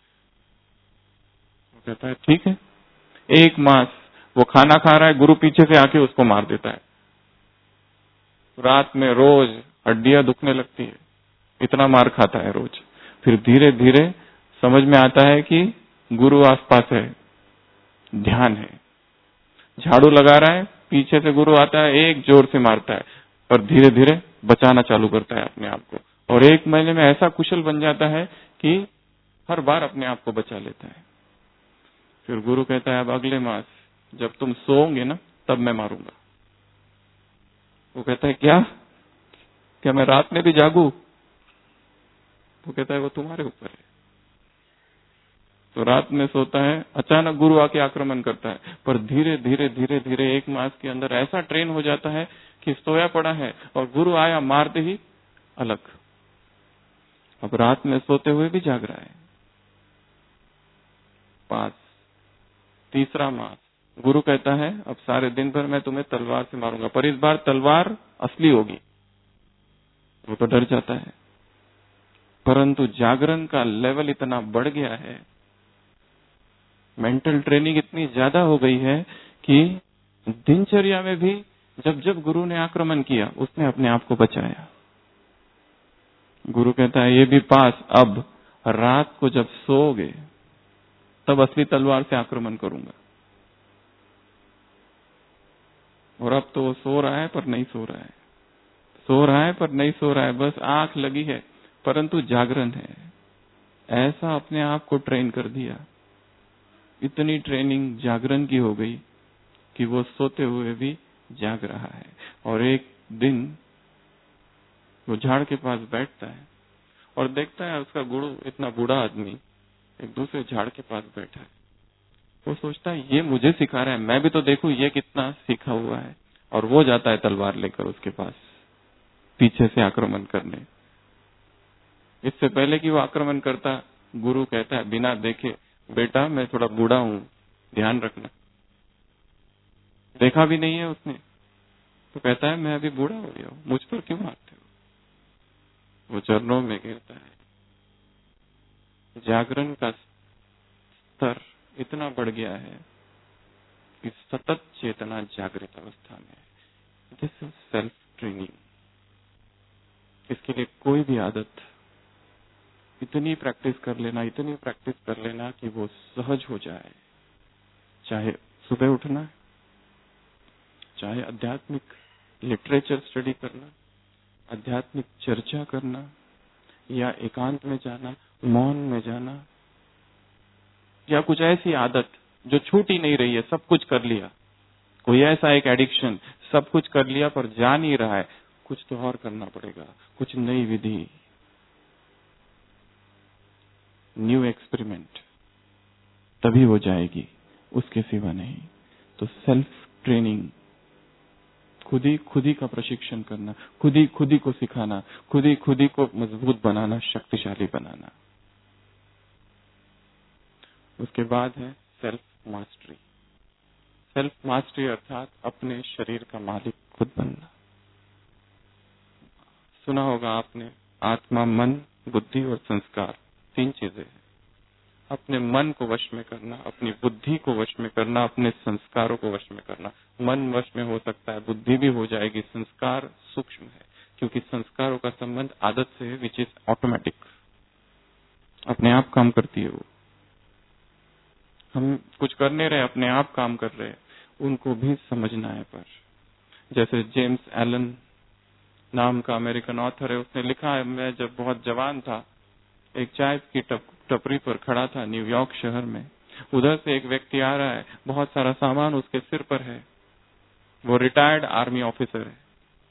वो कहता है ठीक है। 1 मास वो खाना खा रहा है, गुरु पीछे से आके उसको मार देता है। रात में रोज हड्डियां दुखने लगती है, इतना मार खाता है रोज। फिर धीरे धीरे समझ में आता है कि गुरु आसपास है, ध्यान है। झाड़ू लगा रहा है, पीछे से गुरु आता है, एक जोर से मारता है और धीरे धीरे बचाना चालू करता है अपने आप को, और 1 महीने में ऐसा कुशल बन जाता है कि हर बार अपने आप को बचा लेता है। फिर गुरु कहता है अब अगले मास जब तुम सोओगे ना तब मैं मारूंगा। वो कहता है क्या मैं रात में भी जागू? वो कहता है वो तुम्हारे ऊपर है। तो रात में सोता है, अचानक गुरु आके आक्रमण करता है, पर धीरे धीरे धीरे धीरे 1 मास के अंदर ऐसा ट्रेन हो जाता है कि सोया पड़ा है और गुरु आया मारते ही अलग। अब रात में सोते हुए भी जाग रहा है। 5 तीसरा मास गुरु कहता है अब सारे दिन भर मैं तुम्हें तलवार से मारूंगा, पर इस बार तलवार असली होगी। वो तो डर जाता है, परंतु जागरण का लेवल इतना बढ़ गया है, मेंटल ट्रेनिंग इतनी ज्यादा हो गई है कि दिनचर्या में भी जब जब गुरु ने आक्रमण किया उसने अपने आप को बचाया। गुरु कहता है ये भी पास, अब रात को जब सोओगे तब असली तलवार से आक्रमण करूंगा। और अब तो वो सो रहा है पर नहीं सो रहा है, सो रहा है पर नहीं सो रहा है, बस आंख लगी है परंतु जागरण है। ऐसा अपने आप को ट्रेन कर दिया, इतनी ट्रेनिंग जागरण की हो गई कि वो सोते हुए भी जाग रहा है। और एक दिन वो झाड़ के पास बैठता है और देखता है उसका गुरु इतना बूढ़ा आदमी एक दूसरे झाड़ के पास बैठा है। वो सोचता है ये मुझे सिखा रहा है, मैं भी तो देखूं ये कितना सीखा हुआ है, और वो जाता है तलवार लेकर उसके पास पीछे से आक्रमण करने। इससे पहले कि वो आक्रमण करता, गुरु कहता है बिना देखे, बेटा मैं थोड़ा बूढ़ा हूं, ध्यान रखना। देखा भी नहीं है उसने, तो कहता है मैं अभी बूढ़ा हो गया हूं, मुझ पर क्यों मारते हो? वो चरणों में गिरता है। जागरण का स्तर इतना बढ़ गया है कि सतत चेतना जागृत अवस्था में। This is self training. इसके लिए कोई भी आदत इतनी प्रैक्टिस कर लेना, इतनी प्रैक्टिस कर लेना कि वो सहज हो जाए। चाहे सुबह उठना, चाहे आध्यात्मिक लिटरेचर स्टडी करना, आध्यात्मिक चर्चा करना, या एकांत में जाना, मौन में जाना, या कुछ ऐसी आदत जो छूट ही नहीं रही है, सब कुछ कर लिया, कोई ऐसा एक एडिक्शन, सब कुछ कर लिया पर जा नहीं रहा है, कुछ तो और करना पड़ेगा, कुछ नई विधि, न्यू एक्सपेरिमेंट, तभी हो जाएगी, उसके सिवा नहीं। तो सेल्फ ट्रेनिंग, खुद ही का प्रशिक्षण करना, खुद ही को सिखाना, खुद ही को मजबूत बनाना, शक्तिशाली बनाना। उसके बाद है सेल्फ मास्टरी। सेल्फ मास्टरी अर्थात अपने शरीर का मालिक खुद बनना। सुना होगा आपने, आत्मा, मन, बुद्धि और संस्कार, 3 चीजें हैं। अपने मन को वश में करना, अपनी बुद्धि को वश में करना, अपने संस्कारों को वश में करना। मन वश में हो सकता है, बुद्धि भी हो जाएगी, संस्कार सूक्ष्म है, क्योंकि संस्कारों का संबंध आदत से है, विच इज ऑटोमेटिक, अपने आप काम करती है वो। हम कुछ कर नहीं रहे, अपने आप काम कर रहे हैं, उनको भी समझना है। पर जैसे जेम्स एलन नाम का अमेरिकन ऑथर है, उसने लिखा है, मैं जब बहुत जवान था एक चाय की टपरी पर खड़ा था न्यूयॉर्क शहर में। उधर से एक व्यक्ति आ रहा है, बहुत सारा सामान उसके सिर पर है, वो रिटायर्ड आर्मी ऑफिसर है,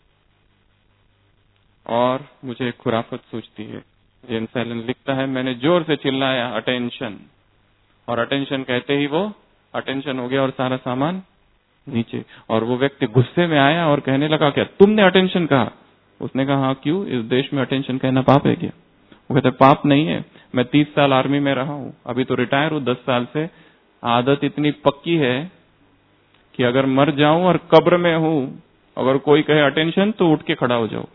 और मुझे एक खुराफत सूझती है। जेम्स एलन लिखता है, मैंने जोर से चिल्लाया अटेंशन, और अटेंशन कहते ही वो अटेंशन हो गया और सारा सामान नीचे। और वो व्यक्ति गुस्से में आया और कहने लगा, क्या तुमने अटेंशन कहा? उसने कहा, हाँ क्यों, इस देश में अटेंशन कहना पाप है क्या? वो कहते पाप नहीं है, मैं 30 साल आर्मी में रहा हूं, अभी तो रिटायर हूं 10 साल से, आदत इतनी पक्की है कि अगर मर जाऊं और कब्र में हूं, अगर कोई कहे अटेंशन तो उठ के खड़ा हो जाओ,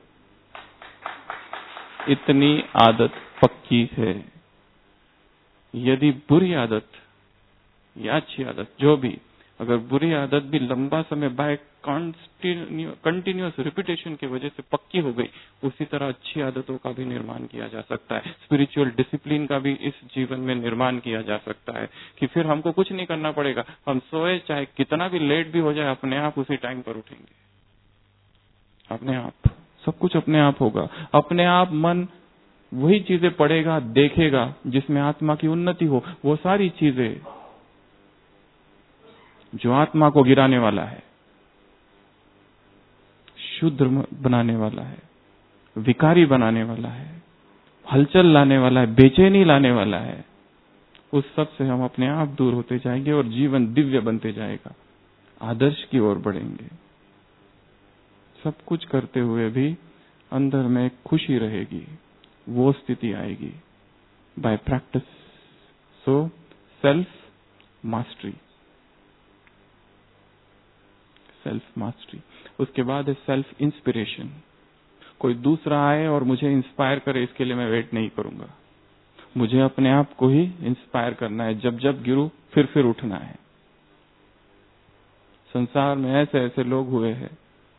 इतनी आदत पक्की है। यदि बुरी आदत या अच्छी आदत जो भी अगर बुरी आदत भी लंबा समय बाय कंटिन्यूअस रिपीटेशन की वजह से पक्की हो गई, उसी तरह अच्छी आदतों का भी निर्माण किया जा सकता है। स्पिरिचुअल डिसिप्लिन का भी इस जीवन में निर्माण किया जा सकता है कि फिर हमको कुछ नहीं करना पड़ेगा। हम सोए चाहे कितना भी लेट भी हो जाए, अपने आप उसी टाइम पर उठेंगे। अपने आप सब कुछ अपने आप होगा। अपने आप मन वही चीजें पढ़ेगा, देखेगा जिसमें आत्मा की उन्नति हो। वो सारी चीजें जो आत्मा को गिराने वाला है, शुद्ध बनाने वाला है, विकारी बनाने वाला है, हलचल लाने वाला है, बेचैनी लाने वाला है, उस सब से हम अपने आप दूर होते जाएंगे और जीवन दिव्य बनते जाएगा। आदर्श की ओर बढ़ेंगे। सब कुछ करते हुए भी अंदर में खुशी रहेगी, वो स्थिति आएगी by practice. So self mastery, self mastery. उसके बाद है सेल्फ इंस्पिरेशन। कोई दूसरा आए और मुझे इंस्पायर करे, इसके लिए मैं वेट नहीं करूंगा। मुझे अपने आप को ही इंस्पायर करना है। जब जब गिरूं फिर उठना है। संसार में ऐसे ऐसे लोग हुए हैं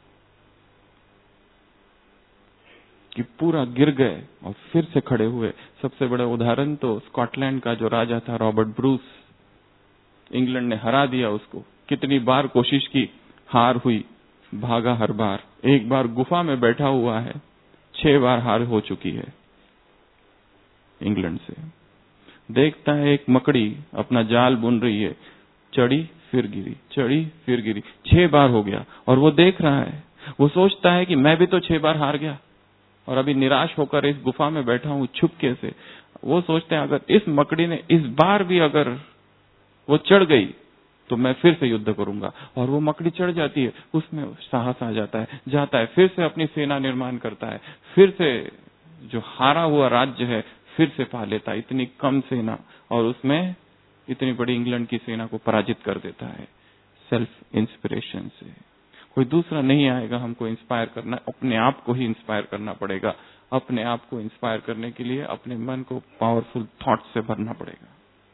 कि पूरा गिर गए और फिर से खड़े हुए। सबसे बड़ा उदाहरण तो स्कॉटलैंड का जो राजा था रॉबर्ट ब्रूस, इंग्लैंड ने हरा दिया उसको। कितनी बार कोशिश की, हार हुई, भागा हर बार। एक बार गुफा में बैठा हुआ है, 6 बार हार हो चुकी है इंग्लैंड से। देखता है एक मकड़ी अपना जाल बुन रही है, चढ़ी फिर गिरी, चढ़ी फिर गिरी, 6 बार हो गया और वो देख रहा है। वो सोचता है कि मैं भी तो 6 बार हार गया और अभी निराश होकर इस गुफा में बैठा हूं छुपके से। वो सोचते हैं अगर इस मकड़ी ने इस बार भी अगर वो चढ़ गई तो मैं फिर से युद्ध करूंगा। और वो मकड़ी चढ़ जाती है, उसमें साहस आ जाता है, जाता है, फिर से अपनी सेना निर्माण करता है, फिर से जो हारा हुआ राज्य है फिर से पा लेता है। इतनी कम सेना और उसमें इतनी बड़ी इंग्लैंड की सेना को पराजित कर देता है सेल्फ इंस्पिरेशन से। कोई दूसरा नहीं आएगा हमको इंस्पायर करना, अपने आप को ही इंस्पायर करना पड़ेगा। अपने आप को इंस्पायर करने के लिए अपने मन को पावरफुल थॉट से भरना पड़ेगा,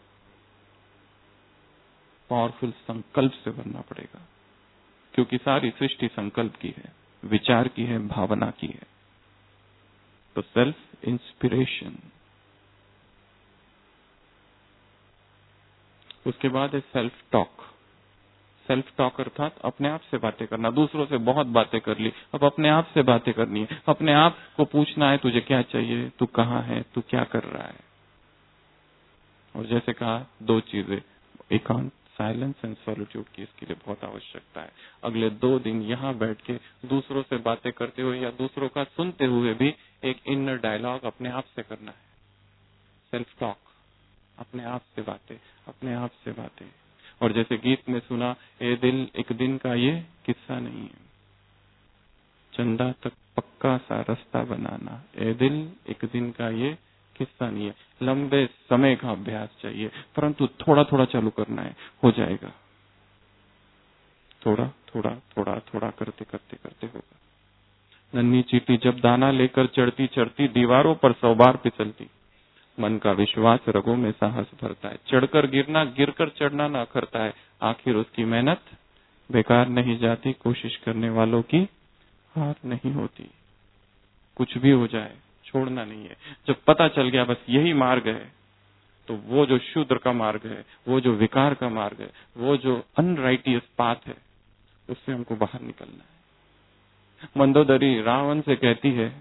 पावरफुल संकल्प से भरना पड़ेगा, क्योंकि सारी सृष्टि संकल्प की है, विचार की है, भावना की है। तो सेल्फ इंस्पिरेशन। उसके बाद है सेल्फ टॉक। सेल्फ टॉक अर्थात अपने आप से बातें करना। दूसरों से बहुत बातें कर ली, अब अपने आप से बातें करनी है। अपने आप को पूछना है तुझे क्या चाहिए, तू कहाँ है, तू क्या कर रहा है। और जैसे कहा 2 चीजें, एकांत, साइलेंस एंड सॉलिट्यूड की इसके लिए बहुत आवश्यकता है। अगले 2 दिन यहाँ बैठ के दूसरों से बातें करते हुए या दूसरों का सुनते हुए भी एक इनर डायलॉग अपने आप से करना है। सेल्फ टॉक, अपने आप से बातें, अपने आप से बातें। और जैसे गीत में सुना, ए दिल एक दिन का ये किस्सा नहीं है, चंदा तक पक्का सा रास्ता बनाना। ए दिल एक दिन का ये किस्सा नहीं है। लंबे समय का अभ्यास चाहिए, परंतु थोड़ा थोड़ा चालू करना है, हो जाएगा। थोड़ा थोड़ा थोड़ा थोड़ा करते करते करते होगा। नन्ही चींटी जब दाना लेकर चढ़ती चढ़ती दीवारों पर 100 बार फिसलती। मन का विश्वास रगों में साहस भरता है। चढ़कर गिरना, गिरकर चढ़ना ना करता है। आखिर उसकी मेहनत बेकार नहीं जाती, कोशिश करने वालों की हार नहीं होती। कुछ भी हो जाए छोड़ना नहीं है। जब पता चल गया बस यही मार्ग है, तो वो जो शूद्र का मार्ग है, वो जो विकार का मार्ग है, वो जो अनराइटियस पाथ है, उससे हमको बाहर निकलना है। मंदोदरी रावण से कहती है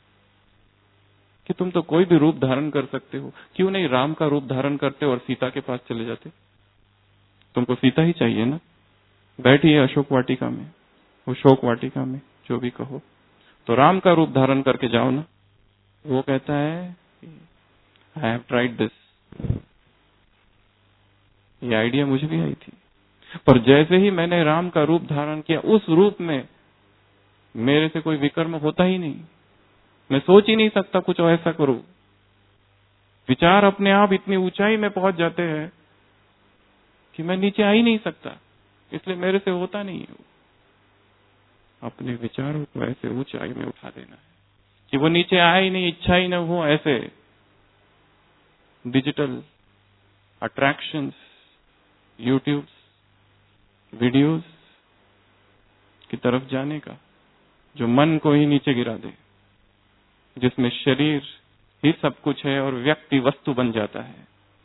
कि तुम तो कोई भी रूप धारण कर सकते हो, क्यों नहीं राम का रूप धारण करते और सीता के पास चले जाते। तुमको सीता ही चाहिए ना, बैठिए अशोक वाटिका में, वो शोक वाटिका में, जो भी कहो, तो राम का रूप धारण करके जाओ ना। वो कहता है आई हैव ट्राइड दिस, ये आइडिया मुझे भी आई थी, पर जैसे ही मैंने राम का रूप धारण किया, उस रूप में मेरे से कोई विकर्म होता ही नहीं। मैं सोच ही नहीं सकता कुछ ऐसा करूं। विचार अपने आप इतनी ऊंचाई में पहुंच जाते हैं कि मैं नीचे आ ही नहीं सकता, इसलिए मेरे से होता नहीं है। अपने विचारों को ऐसे ऊंचाई में उठा देना है कि वो नीचे आए ही नहीं, इच्छा ही न हो। ऐसे डिजिटल अट्रैक्शंस, यूट्यूब, वीडियोस की तरफ जाने का जो मन को ही नीचे गिरा दे, जिसमें शरीर ही सब कुछ है और व्यक्ति वस्तु बन जाता है।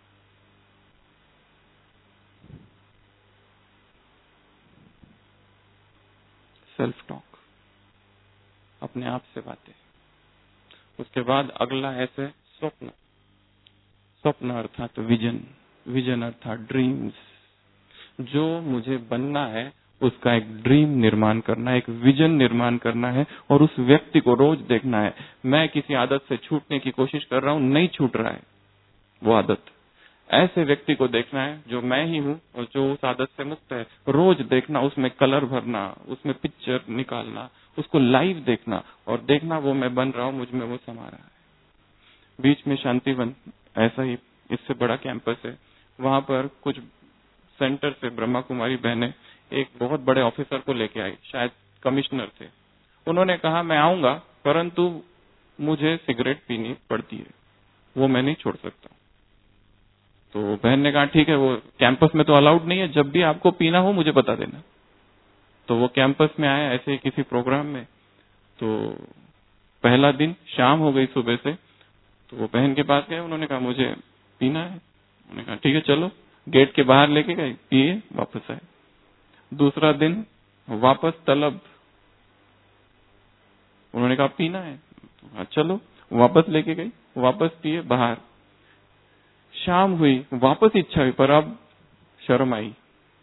सेल्फ टॉक, अपने आप से बातें। उसके बाद अगला है स्वप्न। स्वप्न अर्थात विजन, विजन अर्थात ड्रीम्स। जो मुझे बनना है उसका एक ड्रीम निर्माण करना, एक विजन निर्माण करना है और उस व्यक्ति को रोज देखना है। मैं किसी आदत से छूटने की कोशिश कर रहा हूं, नहीं छूट रहा है वो आदत। ऐसे व्यक्ति को देखना है जो मैं ही हूं और जो उस आदत से मुक्त है। रोज देखना, उसमें कलर भरना, उसमें पिक्चर निकालना, उसको लाइव देखना और देखना वो मैं बन रहा हूं, मुझ में वो समा रहा है। बीच में शांतिवन, ऐसा ही इससे बड़ा कैंपस है, वहां पर कुछ सेंटर से ब्रह्मा कुमारी बहनें एक बहुत बड़े ऑफिसर को लेके आई, शायद कमिश्नर थे। उन्होंने कहा मैं आऊंगा परंतु मुझे सिगरेट पीनी पड़ती है, वो मैं नहीं छोड़ सकता। तो बहन ने कहा ठीक है, वो कैंपस में तो अलाउड नहीं है, जब भी आपको पीना हो मुझे बता देना। तो वो कैंपस में आया ऐसे किसी प्रोग्राम में। तो पहला दिन शाम हो गई सुबह से, तो वो बहन के पास गए, उन्होंने कहा मुझे पीना है। उन्होंने कहा ठीक है चलो, गेट के बाहर लेके गए, पिए, वापस आए। दूसरा दिन वापस तलब, उन्होंने कहा पीना है, चलो, वापस लेके गई, वापस पिए, बाहर। शाम हुई, वापस इच्छा हुई, पर अब शर्म आई।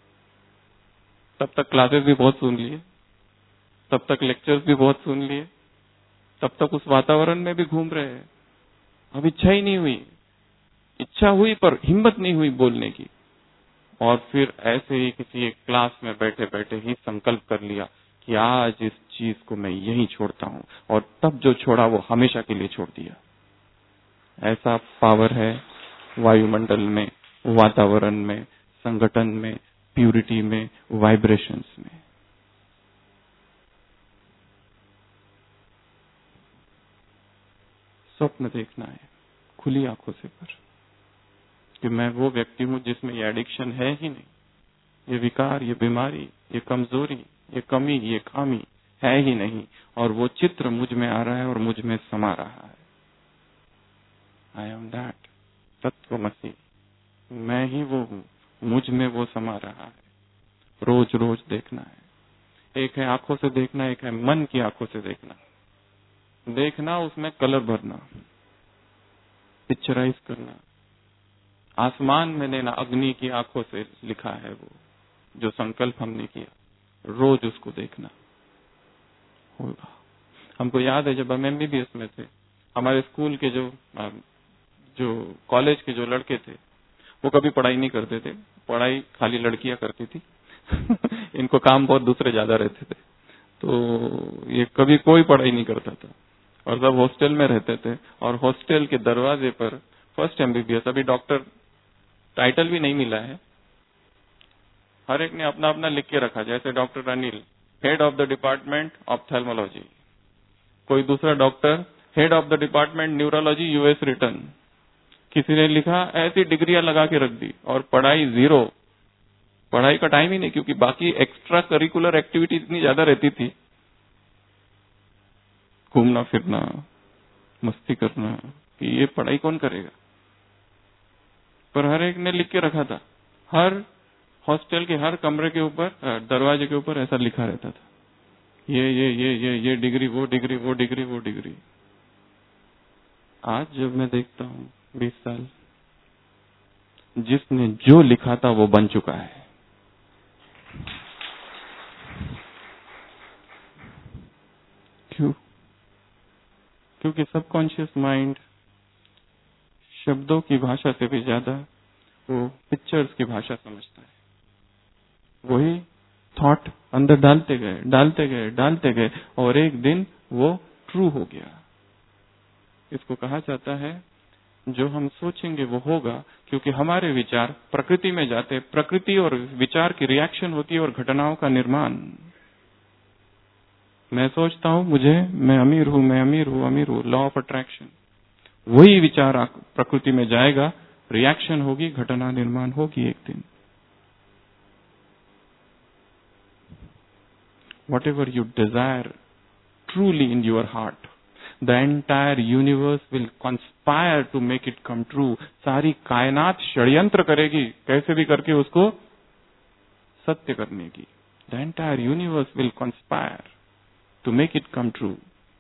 तब तक क्लासेस भी बहुत सुन लिए, तब तक लेक्चर्स भी बहुत सुन लिए, तब तक उस वातावरण में भी घूम रहे हैं। अब इच्छा ही नहीं हुई, इच्छा हुई पर हिम्मत नहीं हुई बोलने की। और फिर ऐसे ही किसी एक क्लास में बैठे बैठे ही संकल्प कर लिया कि आज इस चीज को मैं यहीं छोड़ता हूं, और तब जो छोड़ा वो हमेशा के लिए छोड़ दिया। ऐसा पावर है वायुमंडल में, वातावरण में, संगठन में, प्यूरिटी में, वाइब्रेशंस में। स्वप्न देखना है खुली आंखों से पर कि मैं वो व्यक्ति हूं जिसमें ये एडिक्शन है ही नहीं, ये विकार, ये बीमारी, ये कमजोरी, ये कमी, ये खामी है ही नहीं, और वो चित्र मुझ में आ रहा है और मुझ में समा रहा है। आई एम दैट, तत्वमसि, मैं ही वो हूं, मुझ में वो समा रहा है। रोज रोज देखना है। एक है आंखों से देखना, एक है मन की आंखों से देखना। देखना, उसमें कलर भरना, पिक्चराइज करना। आसमान में लेना, अग्नि की आंखों से लिखा है वो जो संकल्प हमने किया, रोज उसको देखना होगा। हमको याद है जब हम MBBS में थे, हमारे स्कूल के जो कॉलेज के जो लड़के थे वो कभी पढ़ाई नहीं करते थे, पढ़ाई खाली लड़कियां करती थी इनको काम बहुत दूसरे ज्यादा रहते थे, तो ये कभी कोई पढ़ाई नहीं करता था और सब हॉस्टल में रहते थे। और हॉस्टल के दरवाजे पर फर्स्ट MBBS, अभी डॉक्टर टाइटल भी नहीं मिला है, हर एक ने अपना अपना लिख के रखा। जैसे doctor Anil, head of the department ophthalmology, कोई दूसरा doctor head of the department neurology US return, किसी ने लिखा, ऐसी डिग्रियां लगा के रख दी। और पढ़ाई जीरो, पढ़ाई का टाइम ही नहीं, क्योंकि बाकी एक्स्ट्रा करिकुलर एक्टिविटी इतनी ज्यादा रहती थी, घूमना फिरना, मस्ती करना, कि ये पढ़ाई कौन करेगा। पर हर एक ने लिख के रखा था, हर हॉस्टल के हर कमरे के ऊपर, दरवाजे के ऊपर ऐसा लिखा रहता था, ये डिग्री, वो डिग्री, वो डिग्री, वो डिग्री। आज जब मैं देखता हूँ 20 साल, जिसने जो लिखा था वो बन चुका है। क्यों? क्योंकि सबकॉन्शियस माइंड शब्दों की भाषा से भी ज्यादा वो पिक्चर्स की भाषा समझता है। वही थॉट अंदर डालते गए, डालते गए, डालते गए, और एक दिन वो ट्रू हो गया। इसको कहा जाता है, जो हम सोचेंगे वो होगा, क्योंकि हमारे विचार प्रकृति में जाते, प्रकृति और विचार की रिएक्शन होती है और घटनाओं का निर्माण। मैं सोचता हूं मैं अमीर हूं, मैं अमीर हूं, अमीर हूं, लॉ ऑफ अट्रैक्शन। वही विचार प्रकृति में जाएगा, रिएक्शन होगी, घटना निर्माण होगी एक दिन। whatever you desire truly in your heart, the entire universe will conspire to make it come true. सारी कायनात षड्यंत्र करेगी कैसे भी करके उसको सत्य करने की. The entire universe will conspire to make it come true.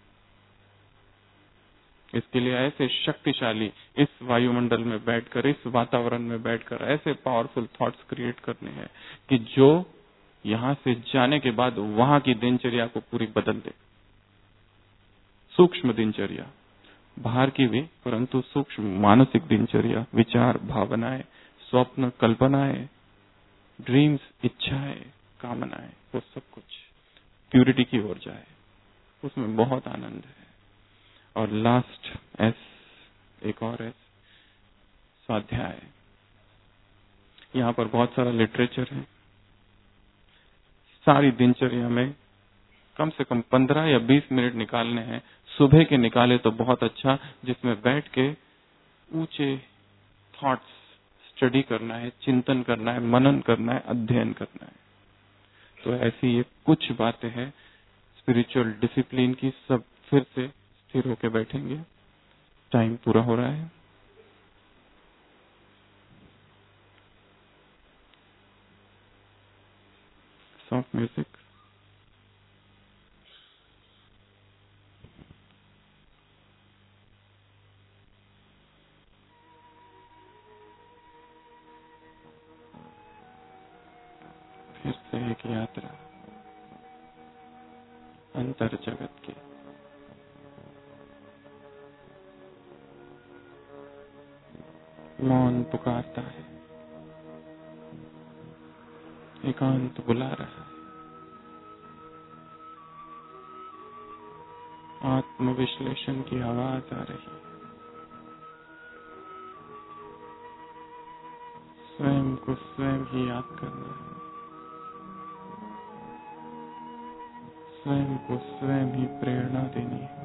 इसके लिए ऐसे शक्तिशाली इस वायुमंडल में बैठकर, इस वातावरण में बैठकर ऐसे पावरफुल थॉट्स क्रिएट करने हैं कि जो यहां से जाने के बाद वहां की दिनचर्या को पूरी बदल दे. सूक्ष्म दिनचर्या, बाहर की भी, परंतु सूक्ष्म मानसिक दिनचर्या, विचार, भावनाएं, स्वप्न, कल्पनाएं, ड्रीम्स, इच्छाएं, कामनाएं, वो सब कुछ प्यूरिटी की ओर जाए. उसमें बहुत आनंद है. और लास्ट एस, एक और एस, स्वाध्याय. यहाँ पर बहुत सारा लिटरेचर है. सारी दिनचर्या में कम से कम 15 या 20 मिनट निकालने हैं. सुबह के निकाले तो बहुत अच्छा, जिसमें बैठ के ऊंचे थॉट्स स्टडी करना है, चिंतन करना है, मनन करना है, अध्ययन करना है. तो ऐसी ये कुछ बातें हैं स्पिरिचुअल डिसिप्लिन की. सब फिर से स्थिर होकर बैठेंगे. टाइम पूरा हो रहा है. Soft music. फिर से एक यात्रा अंतर जगत की. मौन पुकारता है, एकांत बुला रहा है. आत्मविश्लेषण की आवाज आ रही है. स्वयं को स्वयं ही याद करना है. स्वयं को स्वयं ही प्रेरणा देनी है.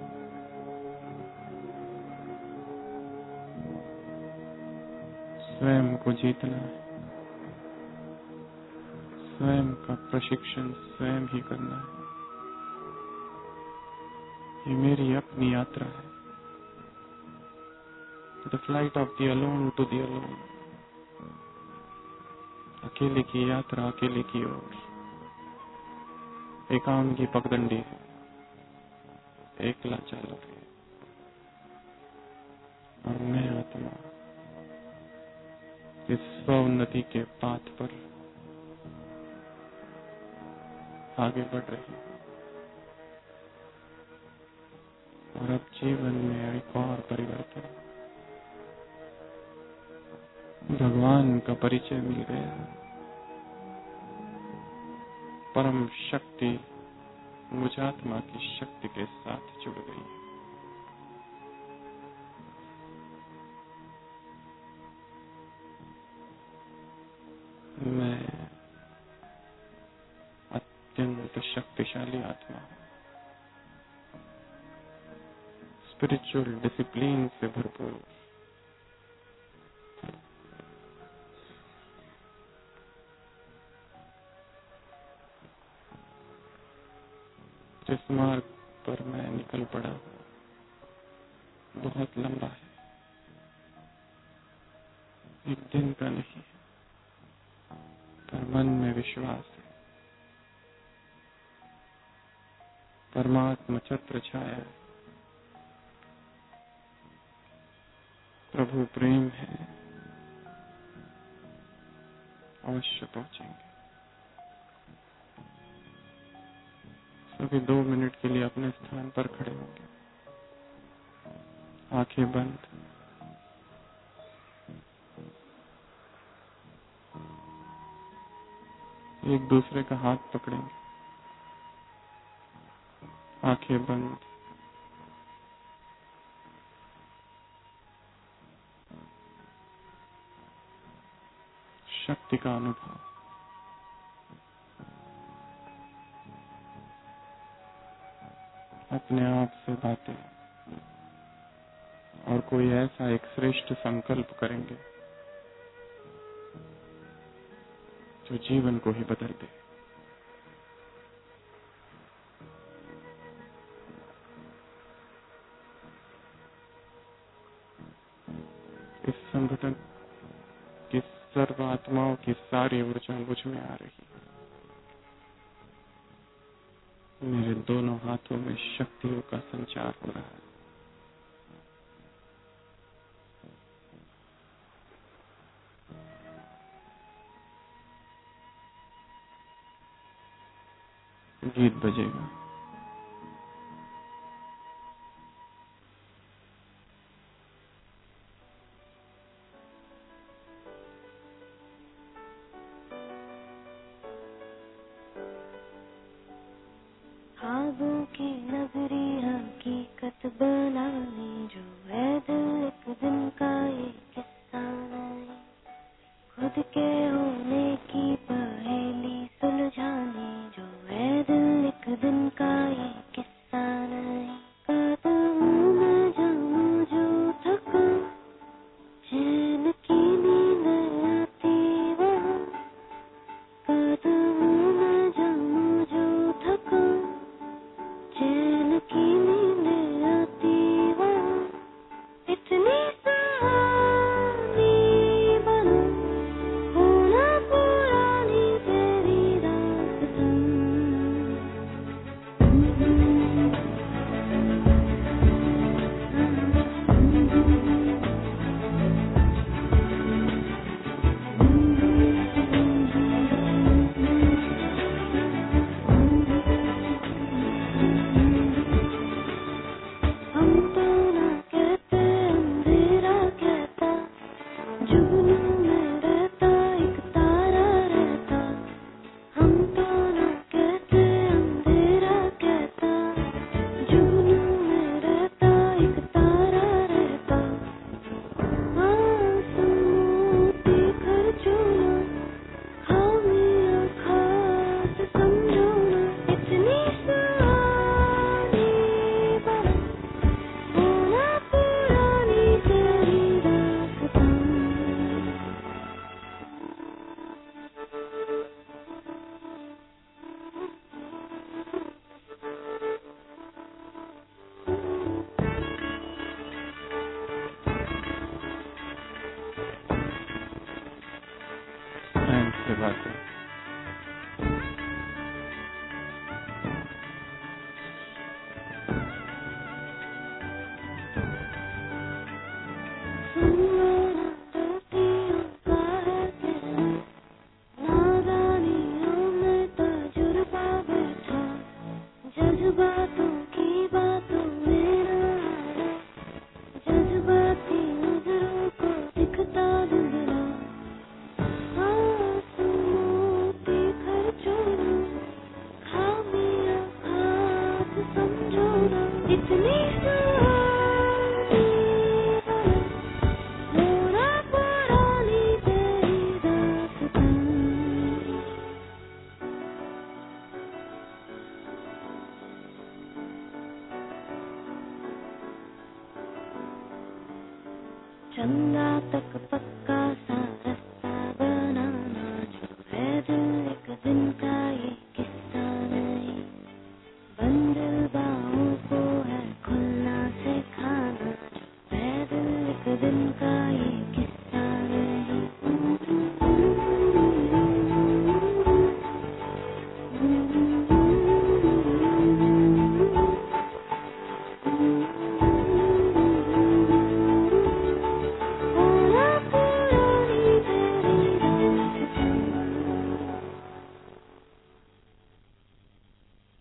स्वयं को जीतना है. स्वयं का प्रशिक्षण स्वयं ही करना है. ये मेरी अपनी यात्रा है. The flight of the alone to the alone. अकेले की यात्रा, अकेले की ओर. एकांत की पगडंडी है. एकला चालक है. और मैं आत्मा इस स्वोन्नति के पाथ पर आगे बढ़ रही. और अब जीवन में एक और परिवर्तन. भगवान का परिचय मिल गया. परम शक्ति मुझ आत्मा की शक्ति के साथ जुड़ गई. मैं अत्यंत शक्तिशाली आत्मा हूं. स्पिरिचुअल डिसिप्लिन से भरपूर. जिस मार्ग पर मैं निकल पड़ा बहुत लंबा है. एक दिन का नहीं, पर मन में विश्वास है. परमात्मा छत्र छाया है. प्रभु प्रेम है. अवश्य पहुंचेंगे. सभी 2 मिनट के लिए अपने स्थान पर खड़े होंगे. आंखें बंद. एक दूसरे का हाथ पकड़ेंगे. आंखें बंद. शक्ति का अनुभव. अपने आप से बातें. और कोई ऐसा एक श्रेष्ठ संकल्प करेंगे जो जीवन को ही बदल दे. सारी ऊर्जा मुझ में आ रही है। मेरे दोनों हाथों में शक्तियों का संचार हो रहा है। गीत बजेगा। ख्वाबों की नगरी हकीकत बनाने जो है दिल एक दिन का ये किस्सा नहीं। खुद के होने की पहेली सुलझाने जो है दिल एक दिन का ये किस्सा नहीं। कदमों में जाऊं जो थका चैन की नींद आती वहाँ। कदमों में जाऊं जो थका चैन की नींद आती वहाँ। इतनी सुहानी बनो होना पुरानी तेरी दास्तां। हम तो ना कहते अंधेरा कहता जुगनू में रहता एक तारा रहता। हम तो ना कहते अंधेरा कहता जुगनू में रहता एक तारा रहता। आंसुओं की खर्चों ना खामियां खास समझो ना। इतनी सुहानी बनो होना पुरानी तेरी दास्तां। साइंस से बातें। सुनवाना गलतियों का है किस्सा नादानियों में तजुर्बा बैठा। जज्बातों की बातों में न आया जज्बाती नजरों को दिखता धुंधला। आंसुओं की खर्चों ना खामियां खास समझो ना। इतनी सुहानी बनो होना पुरानी तेरी दास्तां। चंदा तक पक्का